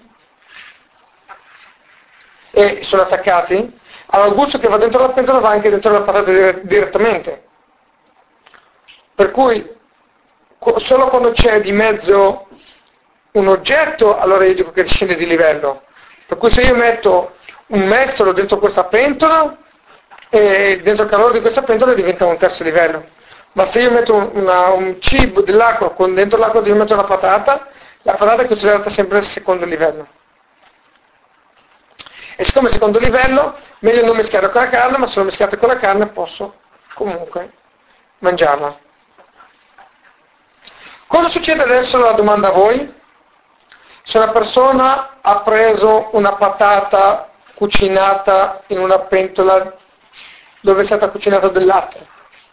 e sono attaccati, allora il gusto che va dentro la pentola va anche dentro la patata direttamente. Per cui solo quando c'è di mezzo un oggetto, allora io dico che scende di livello. Per cui se io metto un mestolo dentro questa pentola e dentro il calore di questa pentola diventa un terzo livello. Ma se io metto un cibo dell'acqua, dentro l'acqua io metto la patata è considerata sempre il secondo livello. E siccome è secondo livello, meglio non mischiare con la carne, ma se lo mischiate con la carne posso comunque mangiarla. Cosa succede adesso? La domanda a voi. Se una persona ha preso una patata cucinata in una pentola dove è stata cucinata del latte,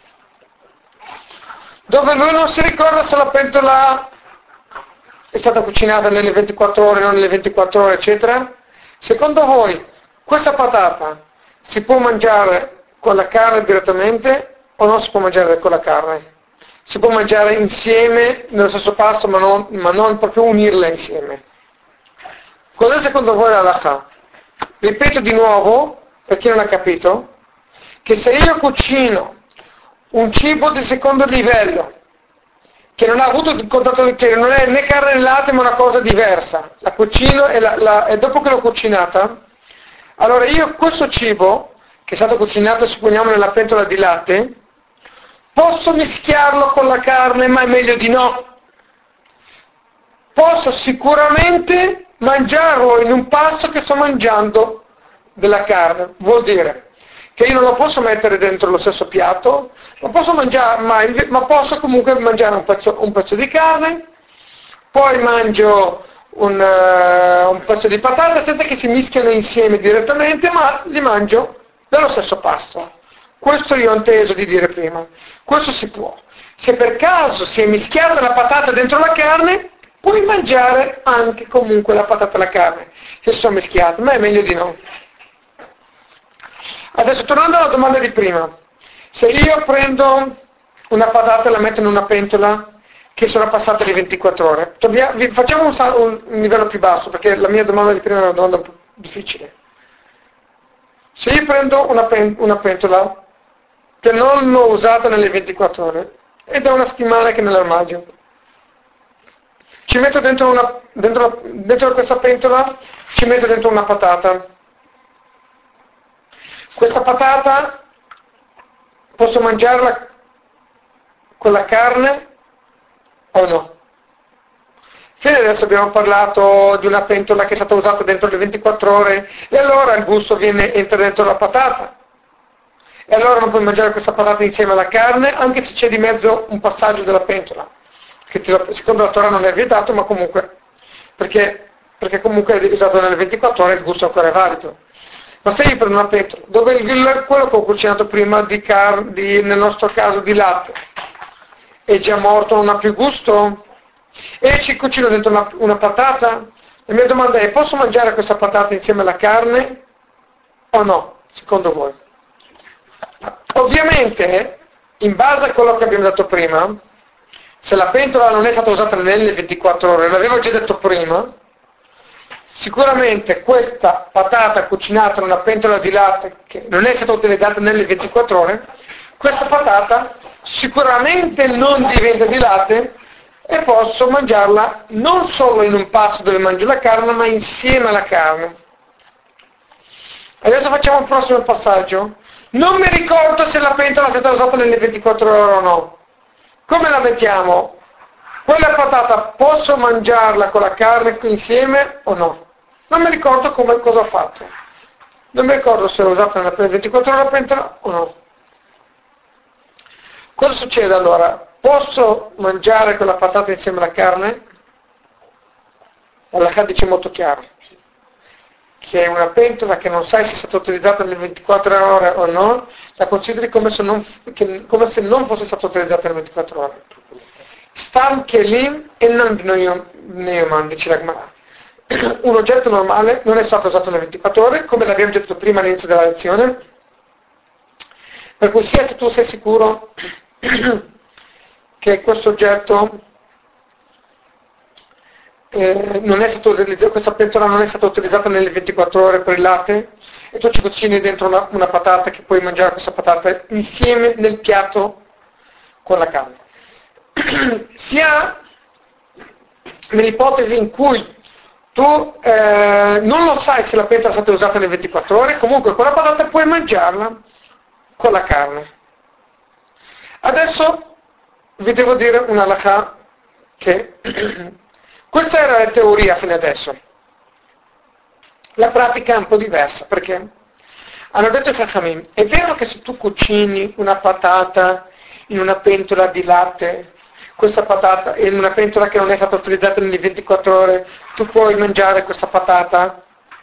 dove lui non si ricorda se la pentola è stata cucinata nelle 24 ore, non nelle 24 ore, eccetera, secondo voi questa patata si può mangiare con la carne direttamente o non si può mangiare con la carne? Si può mangiare insieme nello stesso pasto, ma non proprio unirle insieme. Cos'è secondo voi la halakha? Ripeto di nuovo, per chi non ha capito, che se io cucino un cibo di secondo livello, che non ha avuto il contatto, che non è né carne né latte, ma una cosa diversa, la cucino e dopo che l'ho cucinata, allora io questo cibo, che è stato cucinato, supponiamo, nella pentola di latte, posso mischiarlo con la carne, ma è meglio di no. Posso sicuramente mangiarlo in un pasto che sto mangiando della carne. Vuol dire che io non lo posso mettere dentro lo stesso piatto, ma posso comunque mangiare un pezzo di carne, poi mangio un pezzo di patata senza che si mischiano insieme direttamente, ma li mangio nello stesso pasto. Questo io ho inteso di dire prima. Questo si può. Se per caso si è mischiata la patata dentro la carne, puoi mangiare anche comunque la patata e la carne, che sono mischiate, ma è meglio di no. Adesso tornando alla domanda di prima, se io prendo una patata e la metto in una pentola che sono passate le 24 ore, facciamo un livello più basso, perché la mia domanda di prima è una domanda un po' difficile. Se io prendo una pentola che non l'ho usata nelle 24 ore ed è una settimana che è nell'armadio, ci metto dentro questa pentola, ci metto dentro una patata. Questa patata posso mangiarla con la carne o no? Fino adesso abbiamo parlato di una pentola che è stata usata dentro le 24 ore e allora il gusto entra dentro la patata. E allora non puoi mangiare questa patata insieme alla carne, anche se c'è di mezzo un passaggio della pentola, che secondo la Torah non è vietato, ma comunque, perché comunque è usato nelle 24 ore, il gusto ancora è valido. Ma se io prendo una pentola, dove quello che ho cucinato prima nel nostro caso di latte, è già morto, non ha più gusto, e ci cucino dentro una patata, la mia domanda è: posso mangiare questa patata insieme alla carne o no, secondo voi? Ovviamente, in base a quello che abbiamo detto prima, se la pentola non è stata usata nelle 24 ore, l'avevo già detto prima, sicuramente questa patata cucinata in una pentola di latte che non è stata utilizzata nelle 24 ore, questa patata sicuramente non diventa di latte e posso mangiarla non solo in un pasto dove mangio la carne, ma insieme alla carne. Adesso facciamo il prossimo passaggio. Non mi ricordo se la pentola è stata usata nelle 24 ore o no. Come la mettiamo? Quella patata posso mangiarla con la carne insieme o no? Non mi ricordo cosa ho fatto. Non mi ricordo se l'ho usata nelle 24 ore la pentola o no. Cosa succede allora? Posso mangiare quella patata insieme alla carne? La Halakha dice molto chiaro che è una pentola che non sai se è stata utilizzata nelle 24 ore o no, la consideri come se non fosse stata utilizzata nelle 24 ore. Stam kelim e non neoman, dice la Gemara. Un oggetto normale non è stato usato nelle 24 ore, come l'abbiamo detto prima all'inizio della lezione, per cui sia se tu sei sicuro che questo oggetto questa pentola non è stata utilizzata nelle 24 ore per il latte e tu ci cucini dentro una patata, che puoi mangiare questa patata insieme nel piatto con la carne. Sia nell'ipotesi in cui tu non lo sai se la pentola è stata usata nelle 24 ore, comunque quella patata puoi mangiarla con la carne. Adesso vi devo dire una halakha che questa era la teoria fino adesso. La pratica è un po' diversa, perché hanno detto i Chachamim, è vero che se tu cucini una patata in una pentola di latte, questa patata in una pentola che non è stata utilizzata nelle 24 ore, tu puoi mangiare questa patata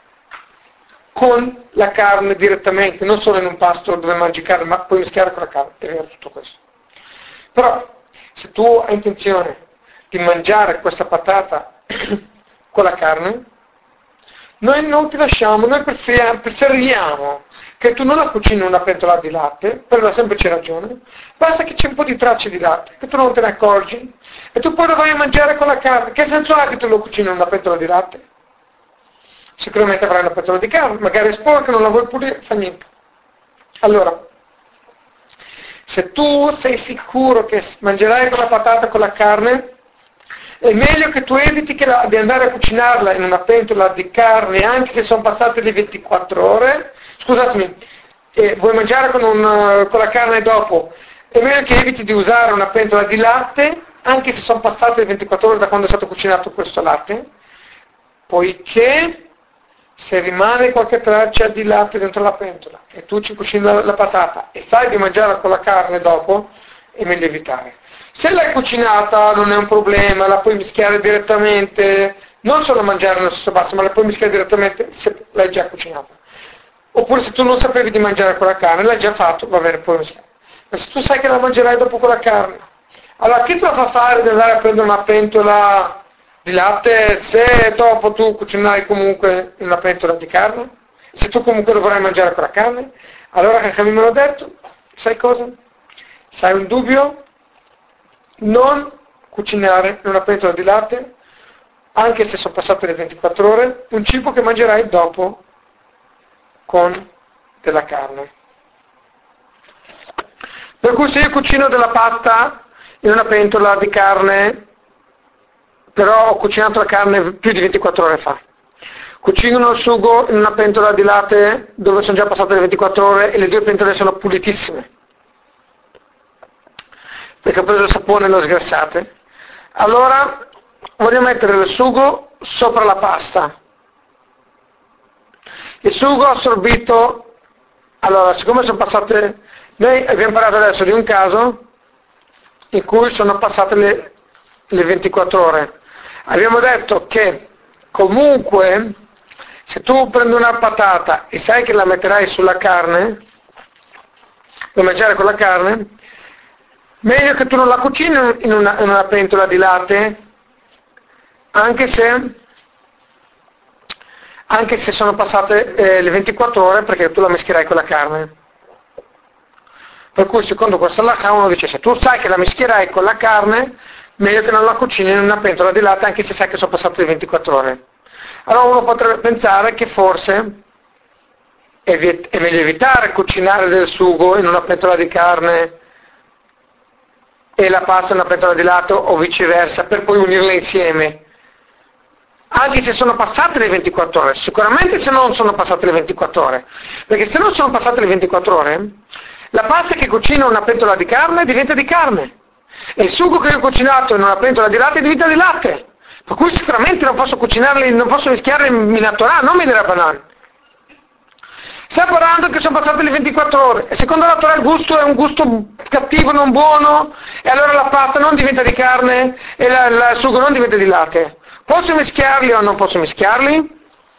con la carne direttamente, non solo in un pasto dove mangi carne, ma puoi mischiare con la carne, è vero tutto questo. Però se tu hai intenzione di mangiare questa patata con la carne, noi non ti lasciamo, noi preferiamo che tu non la cucini in una pentola di latte, per la semplice ragione, basta che c'è un po' di tracce di latte, che tu non te ne accorgi, e tu poi lo vai a mangiare con la carne. Che senso ha che tu lo cucini in una pentola di latte? Sicuramente avrai una pentola di carne, magari è sporca, non la vuoi pulire, fa niente. Allora, se tu sei sicuro che mangerai quella patata con la carne, è meglio che tu eviti di andare a cucinarla in una pentola di carne, anche se sono passate le 24 ore. Scusatemi, vuoi mangiare con la carne dopo, è meglio che eviti di usare una pentola di latte, anche se sono passate le 24 ore da quando è stato cucinato questo latte, poiché se rimane qualche traccia di latte dentro la pentola e tu ci cucini la patata e sai di mangiarla con la carne dopo, è meglio evitare. Se l'hai cucinata non è un problema, la puoi mischiare direttamente, non solo mangiare nello stesso pasto, ma la puoi mischiare direttamente se l'hai già cucinata. Oppure se tu non sapevi di mangiare con la carne, l'hai già fatto, va bene, puoi mischiare. Ma se tu sai che la mangerai dopo con la carne, allora chi te la fa fare di andare a prendere una pentola di latte se dopo tu cucinerai comunque in una pentola di carne? Se tu comunque lo vorrai mangiare con la carne? Allora che me l'ho detto, sai cosa? Se hai un dubbio, non cucinare in una pentola di latte, anche se sono passate le 24 ore, un cibo che mangerai dopo con della carne. Per cui se io cucino della pasta in una pentola di carne, però ho cucinato la carne più di 24 ore fa, cucino il sugo in una pentola di latte dove sono già passate le 24 ore e le due pentole sono pulitissime, perché ho preso il sapone e le ho sgrassate, allora voglio mettere il sugo sopra la pasta. Il sugo assorbito, allora siccome sono passate, noi abbiamo parlato adesso di un caso in cui sono passate le 24 ore. Abbiamo detto che comunque se tu prendi una patata e sai che la metterai sulla carne, per mangiare con la carne, meglio che tu non la cucini in una pentola di latte, anche se sono passate le 24 ore, perché tu la mischierai con la carne. Per cui secondo questa halakha uno dice, se tu sai che la mischierai con la carne, meglio che non la cucini in una pentola di latte, anche se sai che sono passate le 24 ore. Allora uno potrebbe pensare che forse è meglio evitare cucinare del sugo in una pentola di carne e la pasta in una pentola di latte o viceversa, per poi unirle insieme. Anche se sono passate le 24 ore, sicuramente se non sono passate le 24 ore, perché se non sono passate le 24 ore, la pasta che cucino in una pentola di carne diventa di carne, e il sugo che ho cucinato in una pentola di latte diventa di latte, per cui sicuramente non posso cucinarli, non posso mischiarli in Torah, non in Rabbanan. Stiamo parlando che sono passate le 24 ore, e secondo la Torah il gusto è un gusto cattivo, non buono, e allora la pasta non diventa di carne, e il sugo non diventa di latte. Posso mischiarli o non posso mischiarli?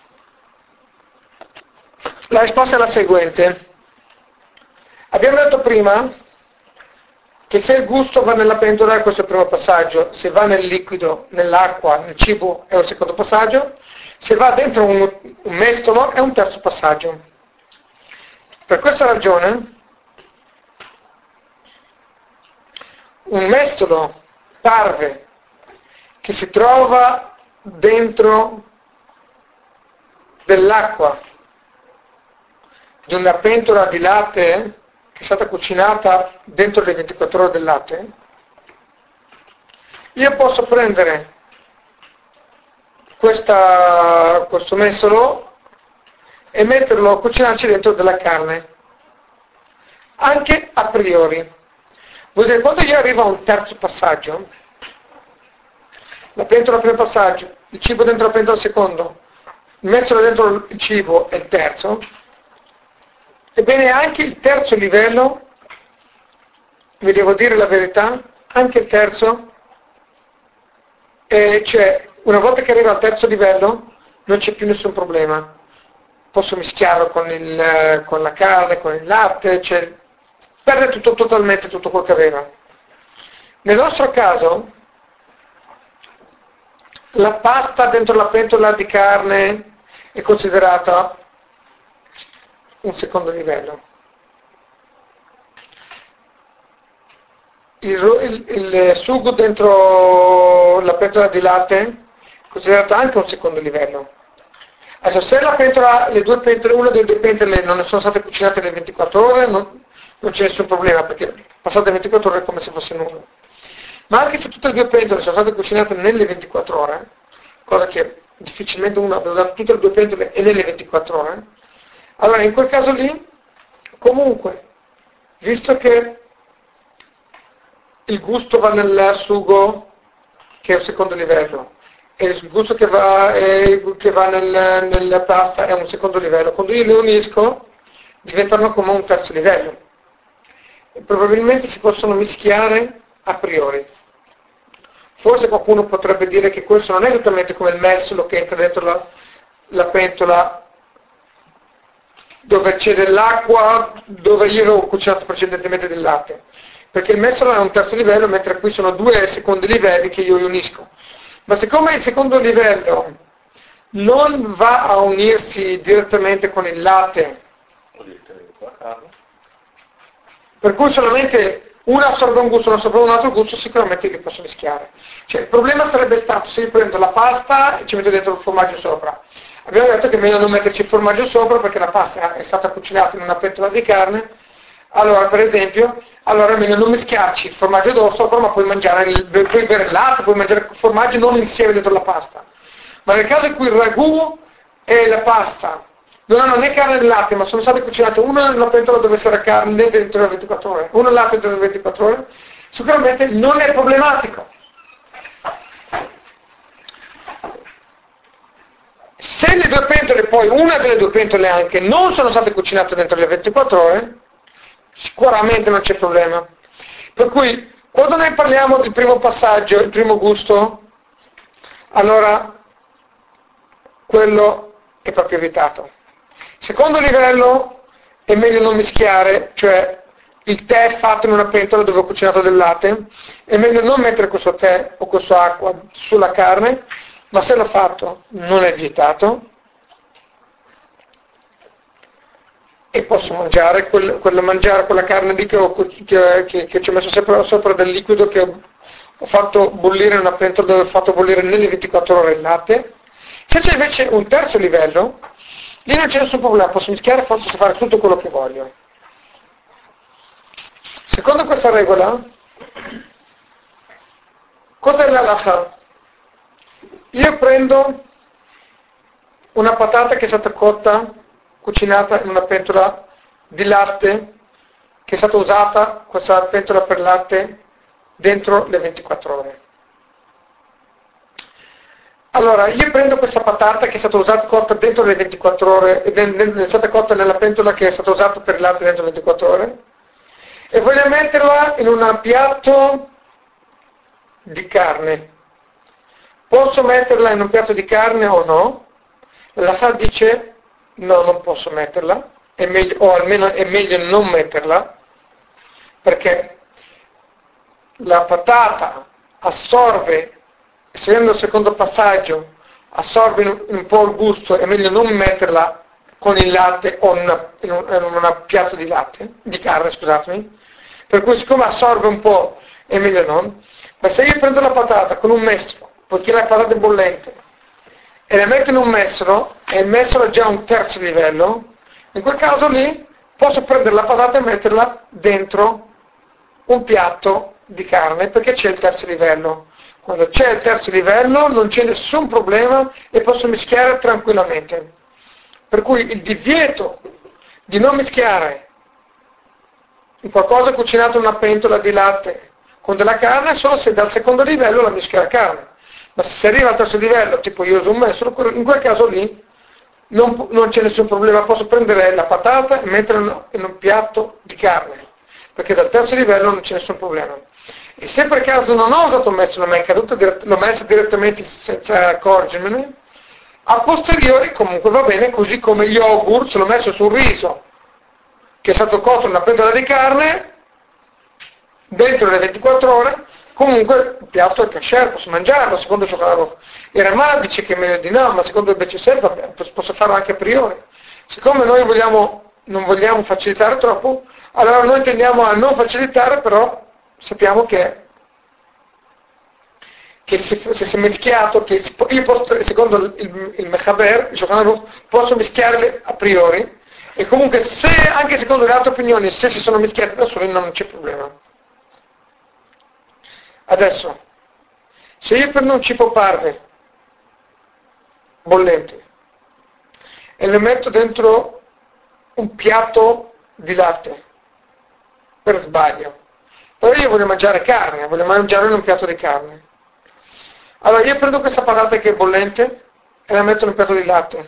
La risposta è la seguente. Abbiamo detto prima che se il gusto va nella pentola, questo è il primo passaggio, se va nel liquido, nell'acqua, nel cibo è un secondo passaggio, se va dentro un mestolo è un terzo passaggio. Per questa ragione un mestolo parve che si trova dentro dell'acqua di una pentola di latte che è stata cucinata dentro le 24 ore del latte, io posso prendere questo mestolo e metterlo a cucinarci dentro della carne, anche a priori. Vuol dire, quando io arrivo a un terzo passaggio, la pentola al primo passaggio, il cibo dentro la pentola al secondo, il mestolo dentro il cibo è il terzo, ebbene anche il terzo livello, vi devo dire la verità, anche il terzo, cioè una volta che arriva al terzo livello non c'è più nessun problema. Posso mischiarlo con la carne, con il latte, cioè perde totalmente tutto quello che aveva. Nel nostro caso, la pasta dentro la pentola di carne è considerata un secondo livello. Il sugo dentro la pentola di latte è considerato anche un secondo livello. Adesso, se la pentola, una delle due pentole non sono state cucinate nelle 24 ore, non c'è nessun problema, perché passate 24 ore è come se fosse nulla. Ma anche se tutte e due pentole sono state cucinate nelle 24 ore, cosa che difficilmente uno aveva dato tutte le due pentole e nelle 24 ore, allora in quel caso lì, comunque, visto che il gusto va nel sugo, che è un secondo livello, e il gusto che va nella pasta è un secondo livello, quando io li unisco diventano come un terzo livello. E probabilmente si possono mischiare a priori. Forse qualcuno potrebbe dire che questo non è esattamente come il mestolo che entra dentro la pentola dove c'è dell'acqua, dove io avevo cucinato precedentemente del latte. Perché il mestolo è un terzo livello, mentre qui sono due secondi livelli che io unisco. Ma siccome il secondo livello non va a unirsi direttamente con il latte, per cui solamente uno assorbe un gusto, uno assorbe un altro gusto, sicuramente li posso mischiare. Cioè, il problema sarebbe stato se io prendo la pasta e ci metto dentro il formaggio sopra. Abbiamo detto che è meglio non metterci il formaggio sopra perché la pasta è stata cucinata in una pentola di carne. Allora, per esempio, allora è meglio non mischiarci il formaggio sopra, ma puoi puoi bere il latte, puoi mangiare il formaggio non insieme dentro la pasta. Ma nel caso in cui il ragù e la pasta non hanno né carne né latte, ma sono state cucinate una nella pentola dove sarà carne dentro le 24 ore, una nel latte dentro le 24 ore, sicuramente non è problematico. Se le due pentole poi, una delle due pentole anche, non sono state cucinate dentro le 24 ore, sicuramente non c'è problema. Per cui, quando noi parliamo del primo passaggio, il primo gusto, allora quello è proprio evitato. Secondo livello, è meglio non mischiare, cioè il tè fatto in una pentola dove ho cucinato del latte, è meglio non mettere questo tè o questa acqua sulla carne, ma se l'ho fatto non è vietato, e posso mangiare quella carne lì che ci ho messo sopra del liquido che ho fatto bollire in una pentola dove ho fatto bollire nelle 24 ore il latte. Se c'è invece un terzo livello, lì non c'è nessun problema, posso mischiare, posso fare tutto quello che voglio. Secondo questa regola, cos'è l'halakha? Io prendo una patata che è stata cotta, cucinata in una pentola di latte, che è stata usata, questa pentola per latte, dentro le 24 ore. Allora, io prendo questa patata che è stata usata cotta dentro le 24 ore, è stata cotta nella pentola che è stata usata per il latte dentro le 24 ore, e voglio metterla in un piatto di carne. Posso metterla in un piatto di carne o no? La Fa dice no, non posso metterla, o almeno è meglio non metterla, perché la patata assorbe, seguendo il secondo passaggio, assorbe un po' il gusto, è meglio non metterla con il latte o in un piatto di latte, di carne, scusatemi, per cui siccome assorbe un po' è meglio non. Ma se io prendo la patata con un mestolo, poiché la patata è bollente, e la metto in un mestolo, e il mestolo è già un terzo livello, in quel caso lì posso prendere la patata e metterla dentro un piatto di carne perché c'è il terzo livello. Quando c'è il terzo livello non c'è nessun problema e posso mischiare tranquillamente. Per cui il divieto di non mischiare in qualcosa cucinato in una pentola di latte con della carne solo se dal secondo livello la mischio la carne. Ma se si arriva al terzo livello, tipo io uso un mestolo, in quel caso lì non c'è nessun problema, posso prendere la patata e metterla in un piatto di carne, perché dal terzo livello non c'è nessun problema. E se per caso non ho usato un mestolo, ma è caduto, l'ho messo direttamente senza accorgermene, a posteriori comunque va bene, così come gli yogurt, se l'ho messo sul riso, che è stato cotto in una pentola di carne, dentro le 24 ore, comunque il piatto è kasher, posso mangiarlo, secondo Shulchan Il Ramah dice che è meglio di no, ma secondo il BCSF posso farlo anche a priori. Siccome noi non vogliamo facilitare troppo, allora noi tendiamo a non facilitare, però sappiamo che se si è mischiato, che io posso, secondo il Mechaber, il Shulchan Aruch, posso mischiarle a priori, e comunque se, anche secondo le altre opinioni, se si sono mischiate da soli non c'è problema. Adesso, se io prendo un cibo parve bollente e lo metto dentro un piatto di latte per sbaglio, però io voglio mangiare carne, voglio mangiare in un piatto di carne, allora io prendo questa patata che è bollente e la metto in un piatto di latte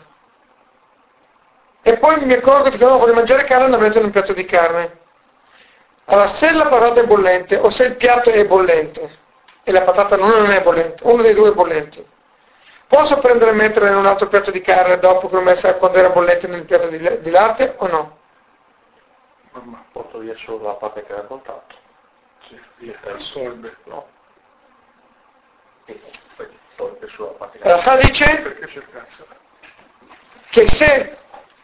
e poi mi accorgo che no, voglio mangiare carne e la metto in un piatto di carne. Allora, se la patata è bollente o se il piatto è bollente e la patata non è bollente, uno dei due è bollente, posso prendere e mettere in un altro piatto di carne dopo che l'ho messa quando era bollente nel piatto di latte o no? Ma porto via solo la parte che era a contatto. Sì, assorbe, no? E poi tolgo solo la parte che era a contatto. Dice perché c'è il cazzo? Che se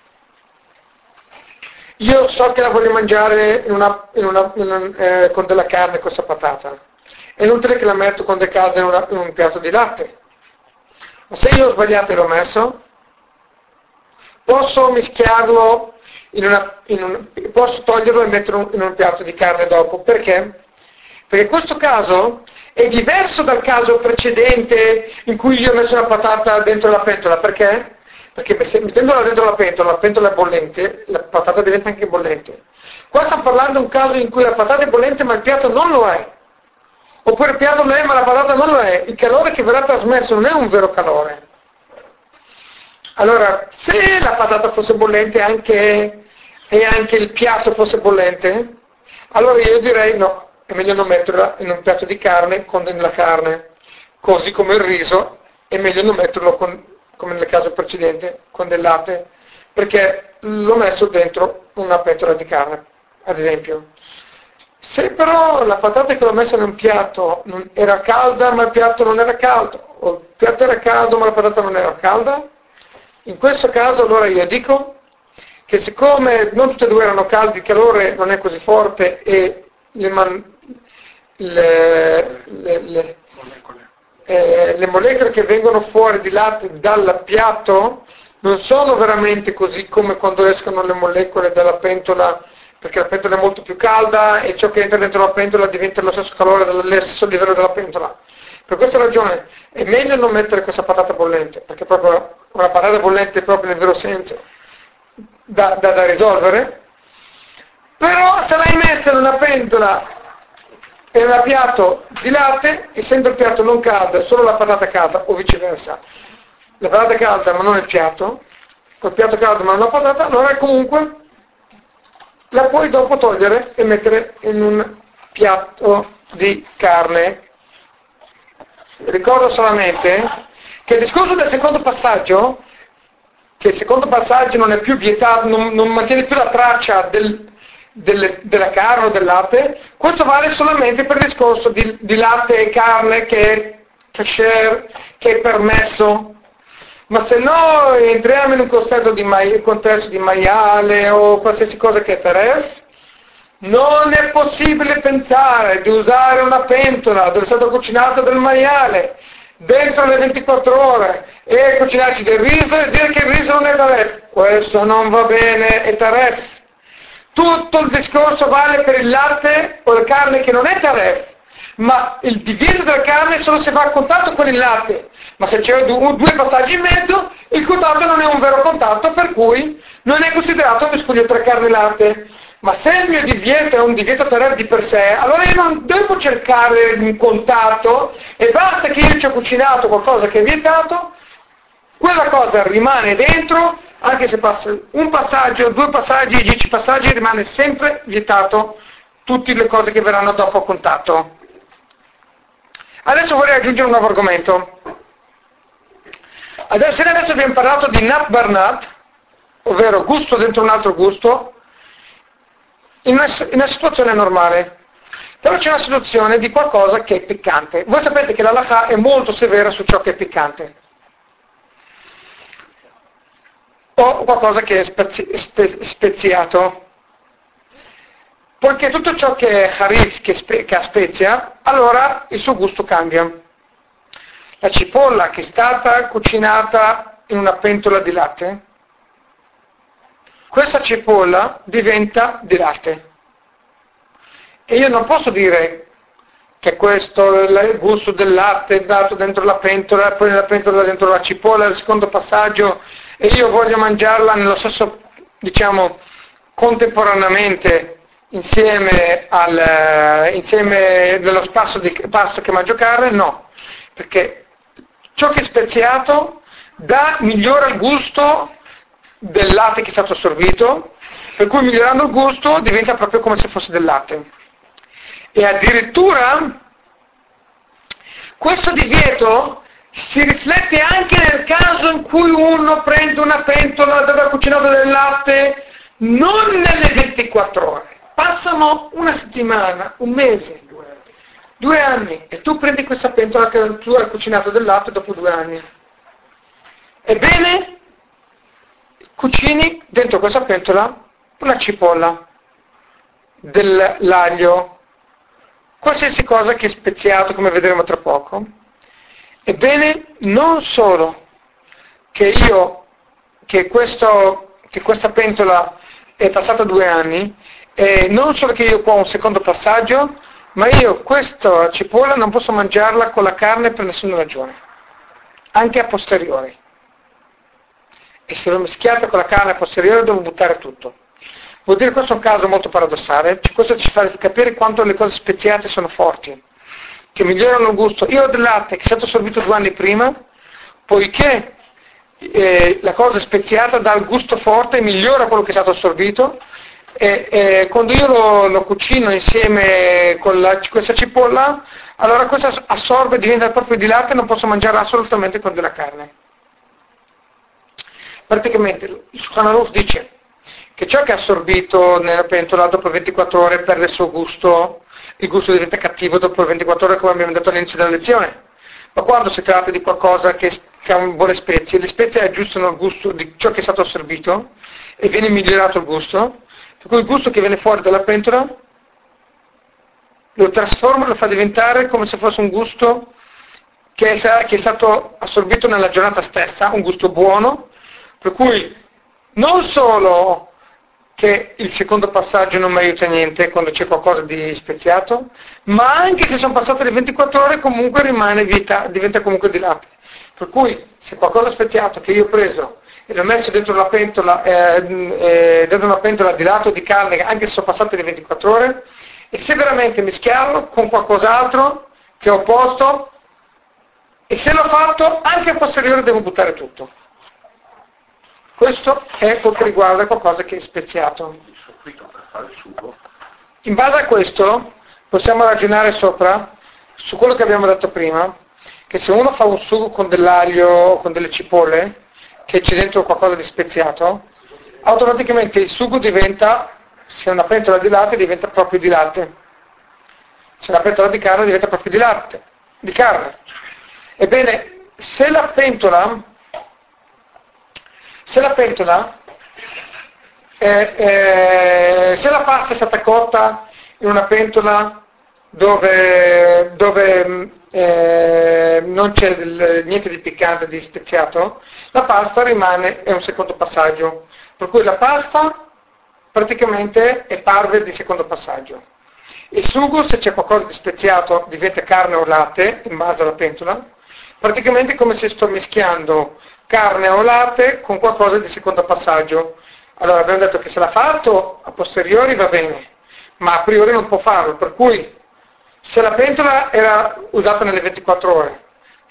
io so che la voglio mangiare con della carne, questa patata, è inutile che la metto quando è calda in un piatto di latte. Ma se io ho sbagliato e l'ho messo, posso mischiarlo posso toglierlo e metterlo in un piatto di carne dopo. Perché? Perché questo caso è diverso dal caso precedente in cui io ho messo una patata dentro la pentola. Perché? Perché mettendola dentro la pentola è bollente, la patata diventa anche bollente. Qua stiamo parlando di un caso in cui la patata è bollente ma il piatto non lo è. Oppure il piatto lo è ma la patata non lo è. Il calore che verrà trasmesso non è un vero calore. Allora, se la patata fosse bollente e anche il piatto fosse bollente, allora io direi no, è meglio non metterla in un piatto di carne con della carne. Così come il riso, è meglio non metterlo come nel caso precedente, con del latte, perché l'ho messo dentro una pentola di carne, ad esempio. Se però la patata che l'ho messa in un piatto era calda ma il piatto non era caldo, o il piatto era caldo ma la patata non era calda, in questo caso allora io dico che siccome non tutte e due erano caldi, il calore non è così forte e le molecole che vengono fuori di latte dal piatto non sono veramente così come quando escono le molecole dalla pentola, perché la pentola è molto più calda e ciò che entra dentro la pentola diventa lo stesso calore, lo stesso livello della pentola. Per questa ragione è meglio non mettere questa patata bollente, perché proprio una patata bollente è proprio nel vero senso da risolvere. Però se l'hai messa in una pentola e in un piatto di latte, essendo il piatto non caldo, è solo la patata calda, o viceversa, la patata calda ma non il piatto, col piatto caldo ma non la patata, allora comunque la puoi dopo togliere e mettere in un piatto di carne. Ricordo solamente che il discorso del secondo passaggio, che il secondo passaggio non è più vietato, non mantiene più la traccia della carne o del latte, questo vale solamente per il discorso di latte e carne che è kasher, che è permesso. Ma se no entriamo in un contesto di maiale o qualsiasi cosa che è taref, non è possibile pensare di usare una pentola dove è stato cucinato del maiale dentro le 24 ore e cucinarci del riso e dire che il riso non è taref. Questo non va bene, è taref. Tutto il discorso vale per il latte o la carne che non è taref. ma il divieto della carne è solo se va a contatto con il latte, ma se c'è due passaggi in mezzo, il contatto non è un vero contatto, per cui non è considerato un miscuglio tra carne e latte. Ma se il mio divieto è un divieto per di per sé, allora io non devo cercare un contatto e basta che io ci ho cucinato qualcosa che è vietato, quella cosa rimane dentro, anche se passa un passaggio, 2 passaggi, 10 passaggi, rimane sempre vietato tutte le cose che verranno dopo a contatto. Adesso vorrei aggiungere un nuovo argomento. Adesso abbiamo parlato di nat bar nat, ovvero gusto dentro un altro gusto, in una situazione normale. Però c'è una situazione di qualcosa che è piccante. Voi sapete che la halakha è molto severa su ciò che è piccante. O qualcosa che è speziato. Poiché tutto ciò che è harif, che ha spezia, allora il suo gusto cambia. La cipolla che è stata cucinata in una pentola di latte, questa cipolla diventa di latte. E io non posso dire che questo è il gusto del latte dato dentro la pentola, poi nella pentola dentro la cipolla, il secondo passaggio, e io voglio mangiarla nello stesso, contemporaneamente, insieme nello pasto che mangio carne, no. Perché ciò che è speziato migliora il gusto del latte che è stato assorbito, per cui migliorando il gusto diventa proprio come se fosse del latte. E addirittura questo divieto si riflette anche nel caso in cui uno prende una pentola dove ha cucinato del latte non nelle 24 ore, passano una settimana, un mese, 2 anni, e tu prendi questa pentola che tu hai cucinato del latte dopo 2 anni. Ebbene, cucini dentro questa pentola una cipolla, dell'aglio, qualsiasi cosa che è speziato, come vedremo tra poco. Ebbene, non solo che questa pentola è passata 2 anni, e non solo che io qua ho un secondo passaggio, ma io questa cipolla non posso mangiarla con la carne per nessuna ragione, anche a posteriori. E se l'ho mischiata con la carne a posteriori devo buttare tutto. Vuol dire che questo è un caso molto paradossale, questo ci fa capire quanto le cose speziate sono forti, che migliorano il gusto. Io ho del latte che è stato assorbito 2 anni prima, poiché la cosa speziata dà il gusto forte e migliora quello che è stato assorbito, e quando io lo cucino insieme con questa cipolla, allora questa assorbe, diventa proprio di latte e non posso mangiarla assolutamente con della carne. Praticamente il Shulchan Aruch dice che ciò che è assorbito nella pentola dopo 24 ore perde il suo gusto, il gusto diventa cattivo dopo 24 ore, come abbiamo detto all'inizio della lezione. Ma quando si tratta di qualcosa che ha buone spezie, le spezie aggiustano il gusto di ciò che è stato assorbito e viene migliorato il gusto, per cui il gusto che viene fuori dalla pentola lo trasforma, lo fa diventare come se fosse un gusto che è stato assorbito nella giornata stessa, un gusto buono, per cui non solo che il secondo passaggio non mi aiuta niente quando c'è qualcosa di speziato, ma anche se sono passate le 24 ore comunque rimane diventa comunque di latte. Per cui se qualcosa è speziato che io ho preso e l'ho messo dentro una pentola di latte o di carne, anche se sono passate le 24 ore, e se veramente mischiarlo con qualcos'altro che ho posto, e se l'ho fatto anche a posteriore devo buttare tutto. Questo è quel che riguarda qualcosa che è speziato. Il soffritto per fare il sugo. In base a questo possiamo ragionare sopra su quello che abbiamo detto prima, che se uno fa un sugo con dell'aglio o con delle cipolle, che c'è dentro qualcosa di speziato, automaticamente il sugo diventa, se è una pentola di latte, diventa proprio di latte. Se è una pentola di carne, diventa proprio di latte, di carne. Ebbene, se la pasta è stata cotta in una pentola dove non c'è niente di piccante, di speziato, la pasta è un secondo passaggio, per cui la pasta praticamente è parve di secondo passaggio. Il sugo, se c'è qualcosa di speziato, diventa carne o latte in base alla pentola, praticamente è come se sto mischiando carne o latte con qualcosa di secondo passaggio. Allora abbiamo detto che se l'ha fatto a posteriori va bene, ma a priori non può farlo, per cui se la pentola era usata nelle 24 ore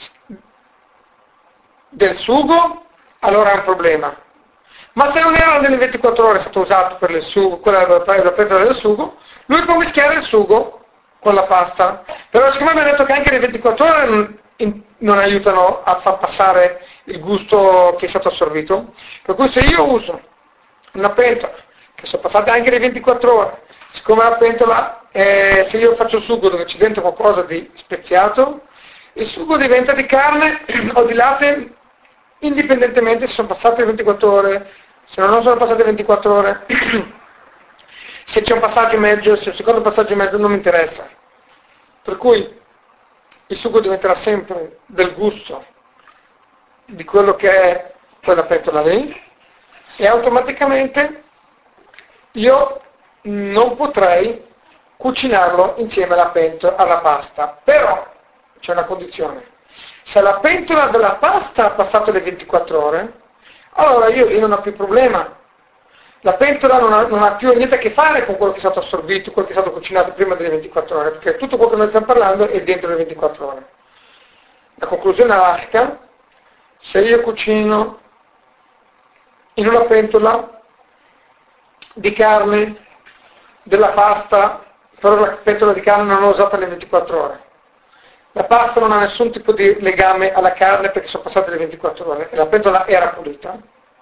del sugo, allora è un problema. Ma se non era nelle 24 ore è stato usato per il sugo, la pentola del sugo, lui può mischiare il sugo con la pasta. Però siccome abbiamo detto che anche le 24 ore non aiutano a far passare il gusto che è stato assorbito, per cui se io uso una pentola che sono passate anche le 24 ore, siccome la pentola, se io faccio il sugo dove c'è dentro qualcosa di speziato, il sugo diventa di carne o di latte indipendentemente se sono passate le 24 ore, se non sono passate 24 ore, se c'è un passaggio medio, se c'è un secondo passaggio medio non mi interessa. Per cui il sugo diventerà sempre del gusto di quello che è quella pentola lì e automaticamente io non potrei cucinarlo insieme alla pasta. Però c'è una condizione. Se la pentola della pasta ha passato le 24 ore, allora io lì non ho più problema. La pentola non ha più niente a che fare con quello che è stato assorbito, quello che è stato cucinato prima delle 24 ore, perché tutto quello che noi stiamo parlando è dentro le 24 ore. La conclusione anarchica, se io cucino in una pentola di carne della pasta, però la pentola di carne non l'ho usata le 24 ore, la pasta non ha nessun tipo di legame alla carne perché sono passate le 24 ore e la pentola era pulita,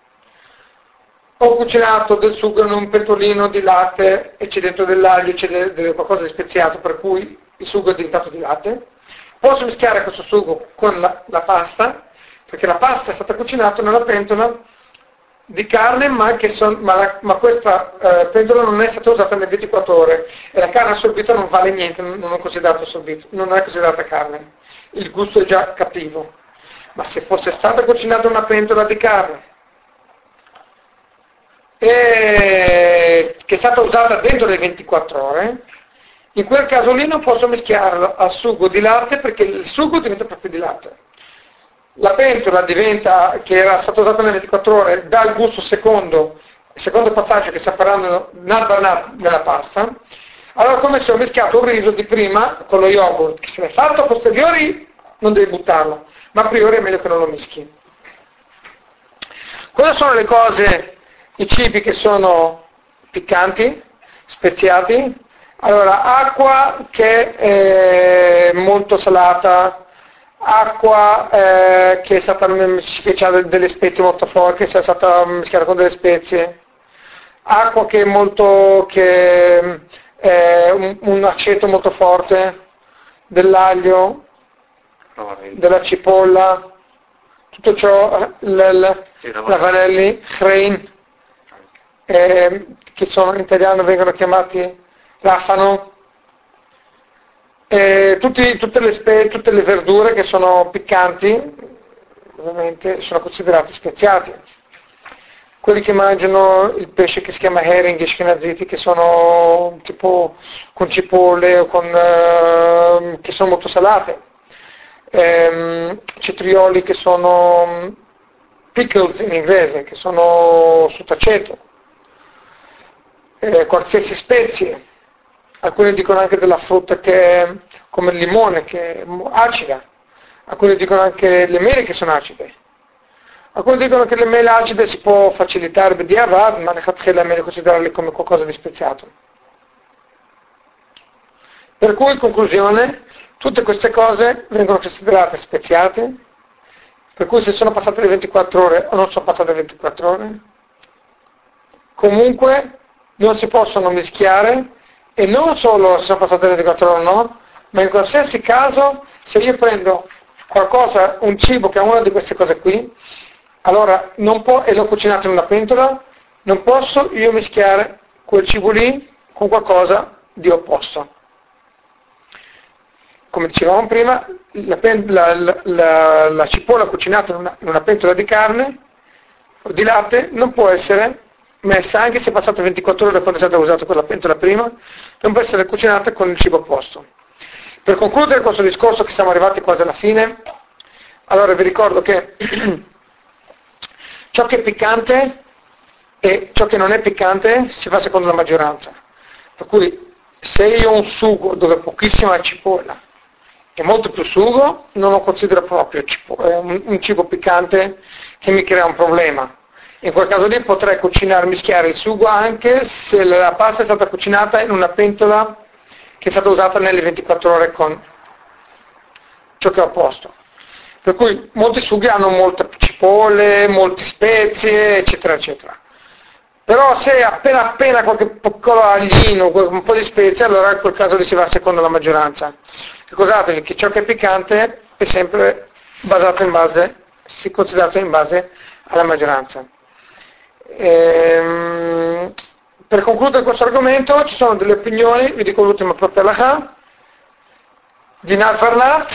ho cucinato del sugo in un pentolino di latte e c'è dentro dell'aglio, c'è qualcosa di speziato per cui il sugo è diventato di latte, posso mischiare questo sugo con la pasta perché la pasta è stata cucinata nella pentola di carne ma questa pentola non è stata usata nelle 24 ore e la carne assorbita non vale niente, non è considerato assorbito, non è considerata carne, il gusto è già cattivo. Ma se fosse stata cucinata in una pentola di carne che è stata usata dentro le 24 ore, in quel caso lì non posso mischiarlo al sugo di latte perché il sugo diventa proprio di latte. La pentola che era stata usata nelle 24 ore dà il gusto secondo passaggio che stiamo parlando nella pasta. Allora come se ho mischiato un riso di prima con lo yogurt, che se l'è fatto a posteriori non devi buttarlo, ma a priori è meglio che non lo mischi. Cosa sono le cose, i cibi che sono piccanti, speziati? Allora, acqua che è molto salata, acqua che ha delle spezie molto forti, che è stata mischiata con delle spezie, acqua che è un aceto molto forte, dell'aglio, della cipolla, tutto ciò, lavanelli, chrein, che in italiano vengono chiamati rafano, tutte le verdure che sono piccanti ovviamente sono considerate speziati. Quelli che mangiano il pesce che si chiama herring, ashkenaziti, che sono tipo con cipolle o che sono molto salate, cetrioli che sono pickles in inglese, che sono sott'aceto, qualsiasi spezie. Alcuni dicono anche della frutta che come il limone, che è acida, alcuni dicono anche le mele che sono acide, alcuni dicono che le mele acide si può facilitare b'diavad, ma le mele considerarle come qualcosa di speziato. Per cui in conclusione tutte queste cose vengono considerate speziate, per cui se sono passate le 24 ore o non sono passate le 24 ore, comunque non si possono mischiare. E non solo se sono passate le 24 ore o no, ma in qualsiasi caso, se io prendo qualcosa, un cibo che ha una di queste cose qui, allora e l'ho cucinato in una pentola, non posso io mischiare quel cibo lì con qualcosa di opposto. Come dicevamo prima, la cipolla cucinata in una pentola di carne o di latte non può essere messa, anche se è passato 24 ore quando è stata usata quella pentola prima, non può essere cucinata con il cibo a posto. Per concludere questo discorso, che siamo arrivati quasi alla fine, allora vi ricordo che ciò che è piccante e ciò che non è piccante si fa secondo la maggioranza. Per cui se io ho un sugo dove è pochissima cipolla e molto più sugo, non lo considero proprio un cibo piccante che mi crea un problema. In quel caso lì potrei mischiare il sugo anche se la pasta è stata cucinata in una pentola che è stata usata nelle 24 ore con ciò che ho a posto. Per cui molti sughi hanno molte cipolle, molte spezie, eccetera, eccetera. Però se appena qualche piccolo aglino, un po' di spezie, allora in quel caso lì si va secondo la maggioranza. Ricordatevi che ciò che è piccante è sempre considerato in base alla maggioranza. Per concludere questo argomento ci sono delle opinioni, vi dico l'ultima proprio all'Aha, di Nat Varnat.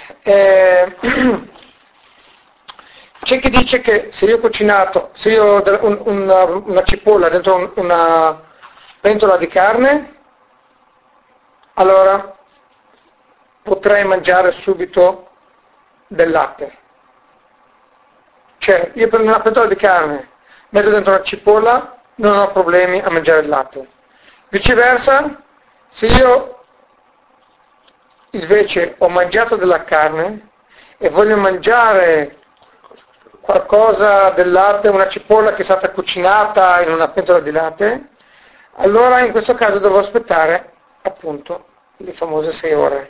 C'è chi dice che se io ho una cipolla dentro una pentola di carne, allora potrei mangiare subito del latte. Cioè, io prendo una pentola di carne, metto dentro una cipolla, non ho problemi a mangiare il latte. Viceversa, se io invece ho mangiato della carne e voglio mangiare qualcosa del latte, una cipolla che è stata cucinata in una pentola di latte, allora in questo caso devo aspettare appunto le famose 6 ore.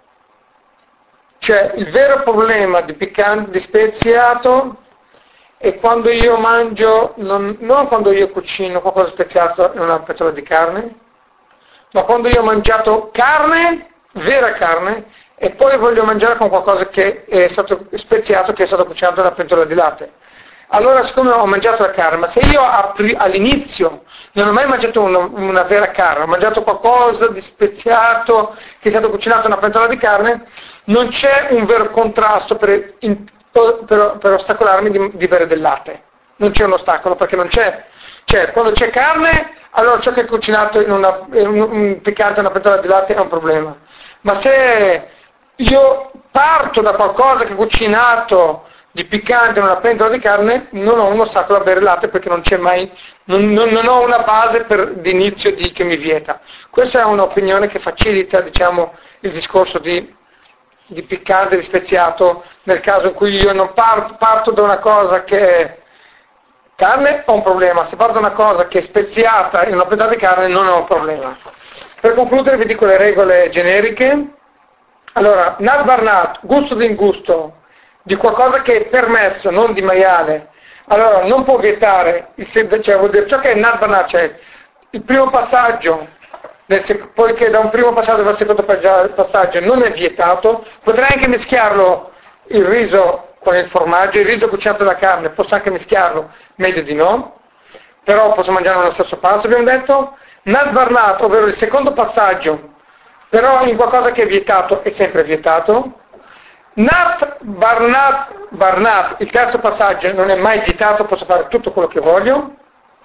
Cioè il vero problema di speziato è quando io mangio, non quando io cucino qualcosa speziato in una pentola di carne, ma quando io ho mangiato carne, vera carne, e poi voglio mangiare con qualcosa che è stato speziato, che è stato cucinato in una pentola di latte. Allora, siccome ho mangiato la carne, ma se io all'inizio non ho mai mangiato una vera carne, ho mangiato qualcosa di speziato che è stato cucinato in una pentola di carne, non c'è un vero contrasto per ostacolarmi di bere del latte. Non c'è un ostacolo, perché non c'è. Cioè, quando c'è carne, allora ciò che è cucinato in piccante in una pentola di latte è un problema. Ma se io parto da qualcosa che è cucinato di piccante in una pentola di carne, non ho un ostacolo a bere il latte, perché non c'è mai, non ho una base di inizio che mi vieta. Questa è un'opinione che facilita, diciamo, il discorso di piccante, di speziato, nel caso in cui io non parto da una cosa che è carne, ho un problema. Se parto da una cosa che è speziata in una pentola di carne, non ho un problema. Per concludere vi dico le regole generiche. Allora, Nat Varnat, gusto d'ingusto, di qualcosa che è permesso, non di maiale, allora non può vietare, cioè vuol dire ciò che è Nat Varnat, cioè il primo passaggio, poiché da un primo passaggio al secondo passaggio non è vietato, potrei anche mischiarlo il riso con il formaggio, il riso cucinato da carne, posso anche mischiarlo, meglio di no, però posso mangiarlo nello stesso passo, abbiamo detto. Nat Varnat, ovvero il secondo passaggio, però in qualcosa che è vietato, è sempre vietato. Nat Varnat, il terzo passaggio, non è mai vietato, posso fare tutto quello che voglio.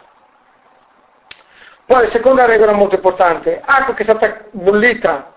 Poi la seconda regola molto importante, acqua che è stata bollita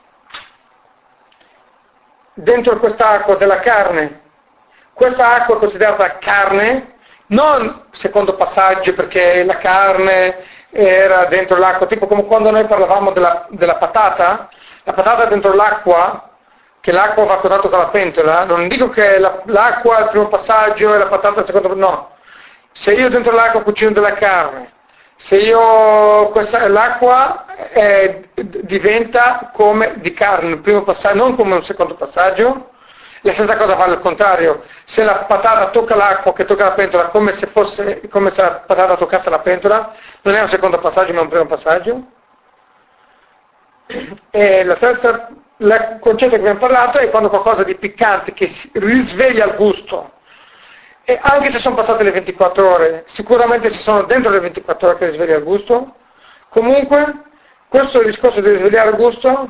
dentro quest'acqua della carne, questa acqua è considerata carne, non secondo passaggio perché la carne era dentro l'acqua, tipo come quando noi parlavamo della patata, la patata dentro l'acqua, che l'acqua va a contatto con la pentola, non dico che l'acqua è il primo passaggio e la patata è il secondo, no. Se io dentro l'acqua cucino della carne, se io l'acqua diventa come di carne, il primo passaggio, non come un secondo passaggio, la stessa cosa vale al contrario. Se la patata tocca l'acqua, che tocca la pentola, come se la patata toccasse la pentola, non è un secondo passaggio ma un primo passaggio. E il concetto che abbiamo parlato è quando qualcosa di piccante che risveglia il gusto, e anche se sono passate le 24 ore, sicuramente se sono dentro le 24 ore che risveglia il gusto, comunque questo discorso di risvegliare il gusto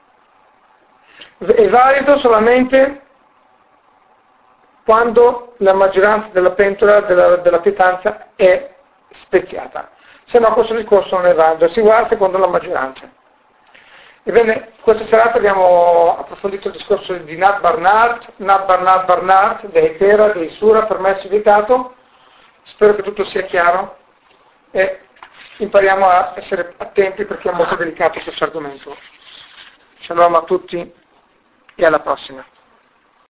è valido solamente quando la maggioranza della pentola della pietanza è speziata. Se no questo discorso non è valido, si guarda secondo la maggioranza. Ebbene, questa serata abbiamo approfondito il discorso di Nat Barnard, dei Tera, dei Sura, permesso vietato. Spero che tutto sia chiaro e impariamo a essere attenti perché è molto delicato questo argomento. Shalom a tutti e alla prossima.